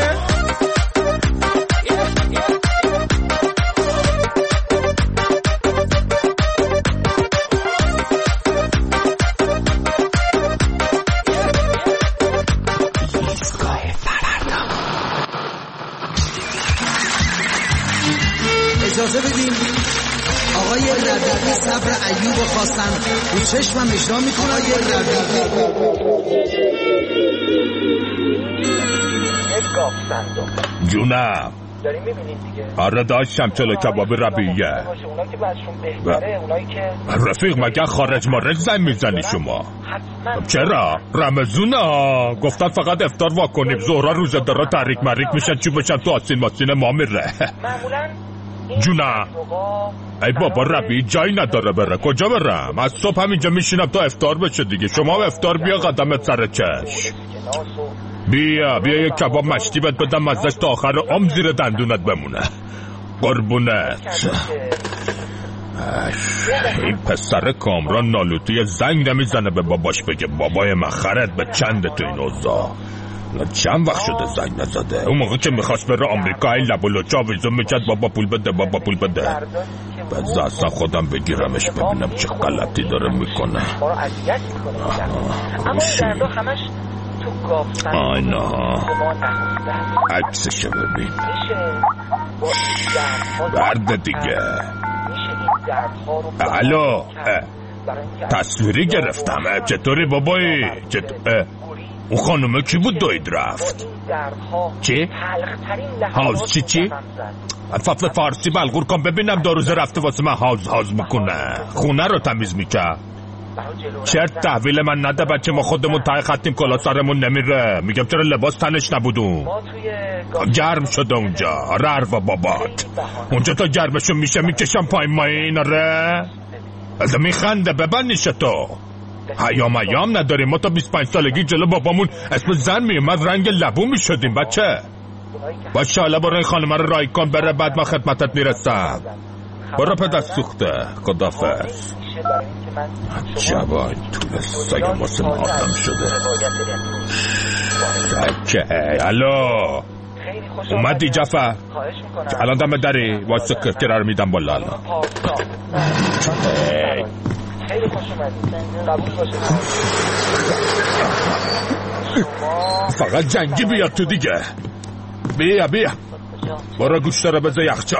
اجازه بدیم آقای ربیعی صبر ایوب خواستن رو چشمم اجرا میکنه. آقای ربیعی جونم داریم میبینید دیگه. آره داشتم چلو کباب ربیعیه. اونا که بعدشون بهتره، اونایی که رفیق مگه خارج مارج زن میزنی شما؟ چرا؟ رمزونه ها گفتن فقط افطار واکنیم، زهرا روزه داره تحریک مریک میشن چی بشن تو آسین ماسین ما میره. معمولا جونم ای بابا ربیعی جایی نداره بره. کجا برم؟ از صبح همینجا میشینم تا افطار بشه دیگه. شما افطار بیا قدمت سر چش. بیا بیا یک کباب مشتی بهت بدم مزدش تا آخر عمر زیر دندونت بمونه. قربونت. این پسر کامران نالوتی زنگ نمیزنه به باباش بگه بابای من خرد به چنده تو این اوضاع. چند وقت شده زنگ نزده؟ اون موقع که میخواست بره آمریکا این لب و لوچا ویزون میکرد بابا پول بده بابا پول بده. بعد اصلا خودم بگیرمش ببینم چه غلطی داره میکنه. اما دردا همش تو گاف آینا عکسشو ببین. درد دیگه. الو تصویری گرفتم. چطوری بابایی؟ چطور؟ اون خانومه کی بود دوید رفت؟ چی؟ حاز چی چی؟ فصل فارسی بلغور کن ببینم دو روزه رفته واسه من حاز حاز میکنه. خونه رو تمیز میکرد. چرت تحویل من نده بچه، ما خودمون تای خطیم کلا سرمون نمیره. میگم چرا لباس تنش نبودون؟ گرم شده اونجا. آره عرفا بابات اونجا تا گرمشون میشه میکشم پایین ماین. آره از میخنده ببنیش تو. حیام ایام نداریم. ما تا بیست و پنج سالگی جلو بابامون اسم زن میومد رنگ لبو میشدیم بچه. باشه حالا برو این خانمه رو رای کن بره، بعد ما خدمتت میرسم. برو پدر سوخته. خدافظ. جوای طول سگم واسه ما آدم شده. سکه الو اومدی جعفر؟ الان دم داری واسه کتیره رو میدم بالا. الان خیلی خوش اومدید. قبول باشه. فقط جنگی بیاد تو دیگه. بیا بیا برو گوشتا رو بذار یخچال.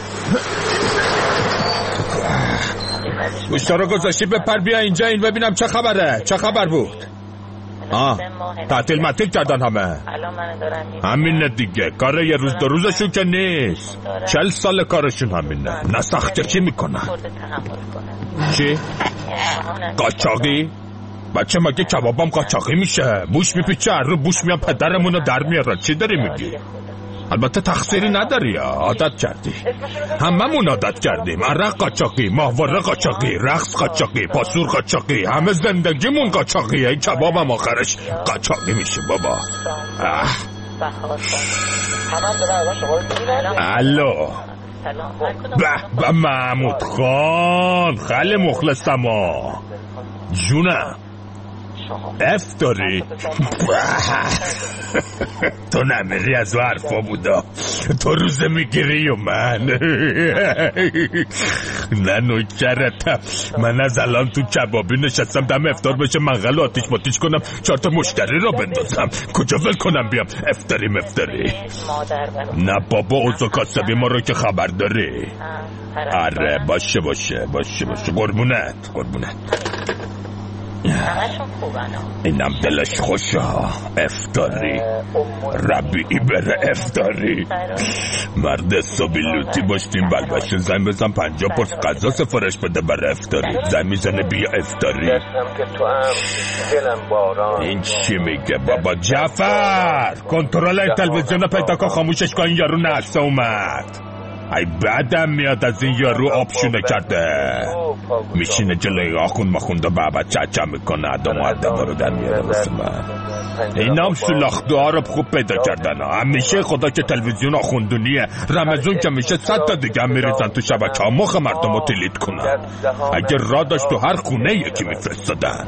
گوشتا رو گذاشتی بپر بیا اینجا این ببینم چه خبره. چه خبر بود؟ آه تعطیل مطیل کردن همه. همینه دیگه. کار یه روز دو روزشون که نیست. چل سال کارشون همینه. نسخته چی میکنن؟ چی؟ قاچاقی؟ بچه مگه کبابم قاچاقی میشه؟ بوش میپیچه رو بوش میام پدرمونو در میاره. چی داری میگی؟ البته تقصیری نداری. عادت کردی. هممون عادت کردیم. عرق قاچاقی، ماهواره قاچاقی، رقص قاچاقی، پاسور قاچاقی. همه زندگیمون قاچاقیه. این کبابم آخرش قاچاقی میشه بابا. الو به به محمود خان خیلی مخلصم ها. جونم اف داری؟ تو نمیری از و حرفا بودا. تو روزه میگیری و من نه نوکرتم. من از الان تو کبابی نشستم دم افطار بشه منقل و آتیش ماتیش کنم چهار تا مشتری را بندازم. کجا ول کنم بیام افطاری مفتری؟ نه بابا اوزا کاسبی ما رو که خبر داری. آره باشه باشه باشه باشه قربونت قربونت. اینم دلش خوشه. افطاری ربیعی بره افطاری. مرد صبی لوتی باشتیم بلبشون زن بزن پنجا پرس قضا سفارش بده بره افطاری. زن میزنه بیا افطاری. این چی میگه بابا؟ جعفر کنترل این تلویزیون پیدا کن خاموشش کن. این یارو نعسه اومد. ای بعدم میاد از این یارو آبشونه کرده. میشینه جلوی آخون مخونده بابا چچه میکنه. ادام و ادام رو در میاره واسه من. این هم سلاخته ها رو خوب پیدا کردن. همیشه خدا که تلویزیون آخوندونیه. رمزون که میشه صد تا دیگه هم میریزن تو شبکه ها مخ مردم رو تلید کنن. اگر را داشت تو هر خونه یکی میفرستادن.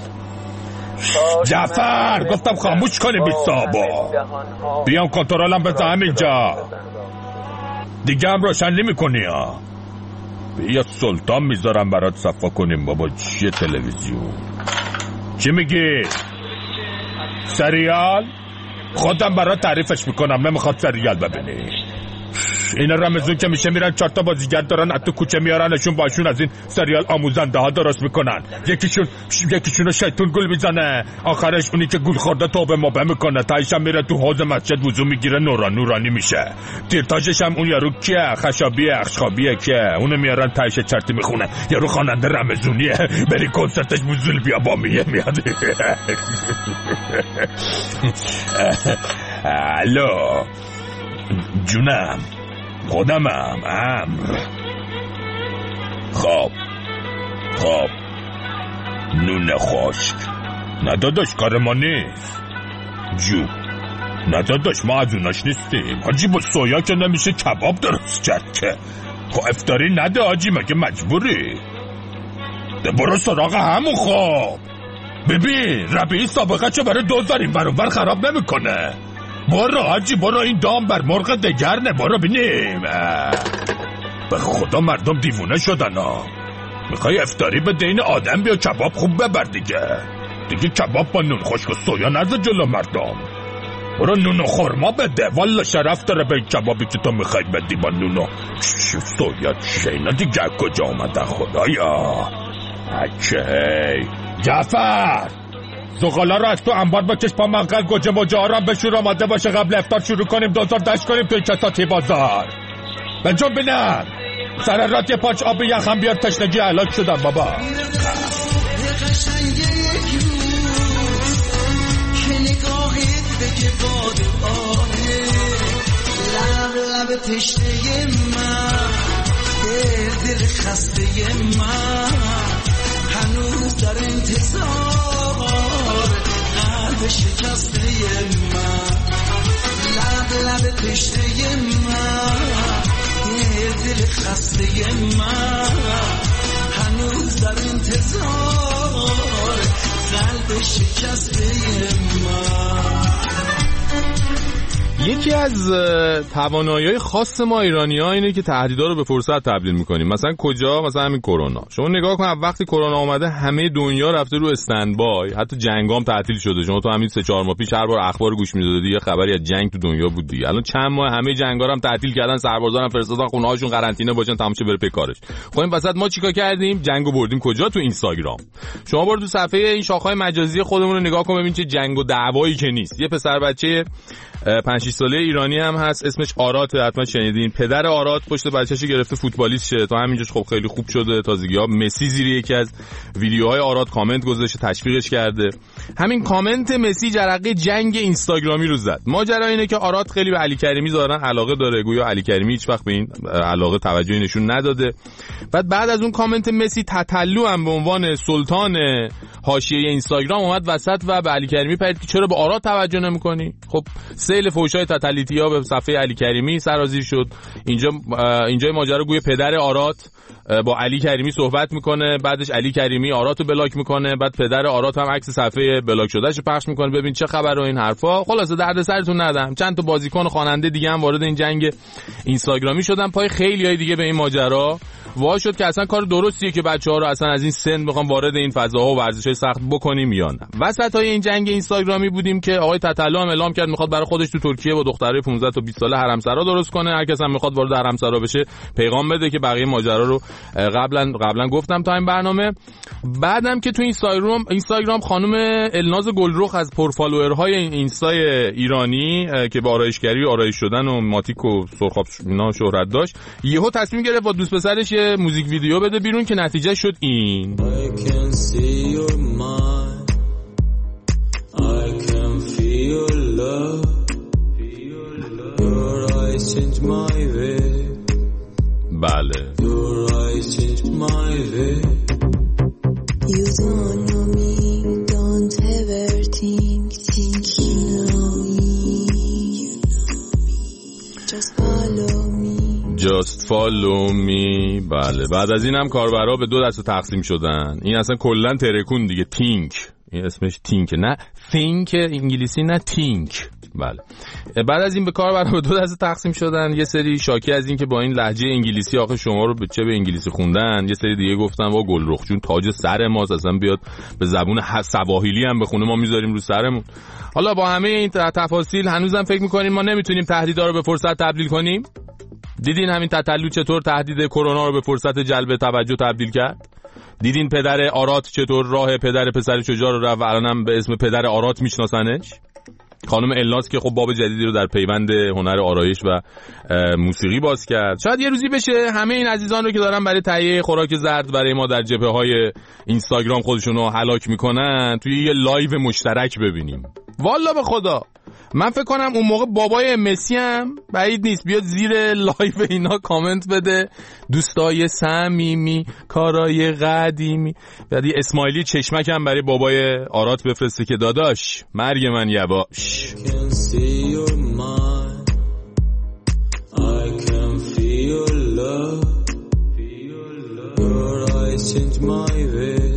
جعفر گفتم خاموش کنی بی صابا. بیام کنترلم بزنم اینجا دیگه هم روشن نمی کنی ها. بیا سلطان میذارم برات صفا کنیم بابا. چیه تلویزیون؟ چی میگی؟ سریال؟ خودم برات تعریفش میکنم. نمیخواد سریال ببینی. اینا رمزون که میشه میرن چهار تا بازیگر دارن از تو کوچه میارنشون باشون از این سریال آموزنده ها درست میکنن. یکیشون یکیشونو شیطون گل میزنه. آخرش اونی که گول خورده توبه موبه میکنه. تایش هم میره تو حوض مسجد وضو میگیره نورانی نورانی میشه. تیرتاجش هم اون یارو کیه؟ خشابیه اخشخابیه که اونو میارن تایش چرتی میخونه. یارو خواننده رمزونیه. بری کنسرتش بوزول بیا با میه میاد. الو جونم خودمم امر. خب خب نون خشک نداداش کار ما نیست. جو نداداش ما از اوناش نیستیم. حاجی با سویا که نمیشه کباب درست کرد که. خب افطاری نده حاجی مگه مجبوری؟ ده برو سراغ همون. خب ببین ربیعی سابقه چه برای دوزاریم برون خراب نمیکنه. برو حاجی برو. این دام بر مرغ دگرنه. برو بینیم. به خدا مردم دیوونه شدن ها. میخوای افطاری به دین آدم بیا کباب خوب ببر دیگه. دیگه کباب با نون خشک و سویا نزد جلو مردم. برو نونو خورما بده، والا شرف داره به کبابی که تو میخوای بدی با نونو. سویت شینا دیگه کجا آمده خدایا؟ اچه جعفر زغالا رو از تو انبار بکش پا منقل گوجه مجارم بشور آماده باشه قبل افطار شروع کنیم دوزار دشت کنیم توی کساتی بازار. بنجون بینم سر رات یه پاچ آب یخم بیار تشنگی علاج شدم بابا. لب لب تشنه من دل دل خسته من هنوز در انتظار قلب شکسته من. لب لب تشنه من دل دل خسته من هنوز در انتظار قلب شکسته من. یکی از توانایی‌های خاص ما ایرانی‌ها اینه که تهدیدها رو به فرصت تبدیل می‌کنیم. مثلا کجا؟ مثلا همین کرونا. شما نگاه کن وقتی کرونا اومده همه دنیا رفته رو استندبای، حتی جنگام تعطیل شده. شما تو همین سه چهار ماه پیش هر بار اخبار گوش می‌دادید یه خبری از جنگ تو دنیا بود دیگه. الان چند ماه همه جنگا رو هم تعطیل کردن، سربازا هم فرستادن خونه‌هاشون قرنطینه باشن تماشا بره پی کارش. خب این وسط ما چیکار کردیم؟ جنگو بردیم کجا؟ تو اینستاگرام. شما برو تو صفحه این شاخه‌های مجازی خودمون رو نگاه کن ببین چه جنگ و دعوایی که نیست. یه پسر بچه پنج شش ساله ایرانی هم هست اسمش آرات، حتما شنیدین. پدر آرات پشت بچه‌شو گرفته فوتبالیست شه، تا همینجاش خب خیلی خوب شده. تازگی‌ها مسی زیر یکی از ویدیوهای آرات کامنت گذاشته تشویقش کرده. همین کامنت مسی جرقه جنگ اینستاگرامی رو زد. ماجرا اینه که آرات خیلی به علی کریمی ظاهرا علاقه داره، گویا علی کریمی هیچ وقت به این علاقه توجهی نشون نداده. بعد بعد از اون کامنت مسی تتلو هم به عنوان سلطان حاشیه اینستاگرام اومد وسط و به علی کریمی پرید که چرا به آرات توجه نمی‌کنی؟ خب سیل فوشای تتلیتی‌ها به صفحه علی کریمی سرازیر شد. اینجا اینجا ماجرا گویا پدر آرات با علی کریمی صحبت میکنه، بعدش علی کریمی آراتو بلاک میکنه، بعد پدر آرات هم عکس صفحه بلاک شدهشو پخش میکنه. ببین چه خبره این حرفا. خلاصه درد سرتون ندم. چند تا بازیکن و خواننده دیگه هم وارد این جنگ اینستاگرامی شدن. پای خیلیای دیگه به این ماجرا وا شد که اصلا کار درستیه که بچه‌ها رو اصلا از این سن بخوام وارد این فضاها و ورزش‌های سخت بکنیم یا نه. وسطای این جنگ اینستاگرامی بودیم که آقای تتلو هم اعلام کرد میخواد برای خودش تو ترکیه با دخترای پانزده تا بیست ساله حرمسرا درست کنه. هر کس هم میخواد وارد حرمسرا بشه پیغام بده که بقیه ماجرا رو قبلا قبلا گفتم تا این برنامه. بعدم که تو اینستاگرام اینستاگرام خانم الناز گلرخ از پرفالوورهای این اینستای ایرانی که با آرایشگری و آرایش شدن و ماتیک و سرخاب اینا شهرت داشت، یهو تصمیم گرفت با دوست پسرش موزیک ویدیو بده بیرون که نتیجه شد این. I can see your mind. I can feel love. Your eyes change my way. بله. Your eyes change my way. You don't know me, don't ever think, think you know me. Just follow me. Just follow me. بله. بعد از این هم کاربرا به دو دسته تقسیم شدن. این اصلا کلا ترکون دیگه. تینک، این اسمش تینک، نه think انگلیسی، نه تینک. بله. بعد از این به کاربرا به دو دسته تقسیم شدن. یه سری شاکی از این که با این لهجه انگلیسی آخه شما رو به چه به انگلیسی خوندن. یه سری دیگه گفتن وا گلرخ جون تاج سر ماست، اصلا بیاد به زبون سواحیلی هم بخونه ما میذاریم رو سرمون. حالا با همه این تفاصیل هنوزم فکر می‌کنیم ما نمیتونیم تهدیدها رو به فرصت تبدیل کنیم؟ دیدین همین تتلو چطور تهدید کرونا رو به فرصت جلب توجه تبدیل کرد؟ دیدین پدر آرات چطور راه پدر پسر شجاع رو رفت و الانم به اسم پدر آرات میشناسنش؟ خانم الناس که خب باب جدیدی رو در پیوند هنر آرایش و موسیقی باز کرد. شاید یه روزی بشه همه این عزیزان رو که دارن برای تهیه خوراک زرد برای ما در جبهه‌های اینستاگرام خودشون رو هلاک میکنن توی یه لایو مشترک ببینیم. والا به خدا من فکر کنم اون موقع بابای مسی هم بعید نیست بیاد زیر لایو اینا کامنت بده دوستای صمیمی کارای قدیمی، بعد یه اسمایلی چشمک هم برای بابای آرات بفرسته که داداش مرگ من یواش. Change my way.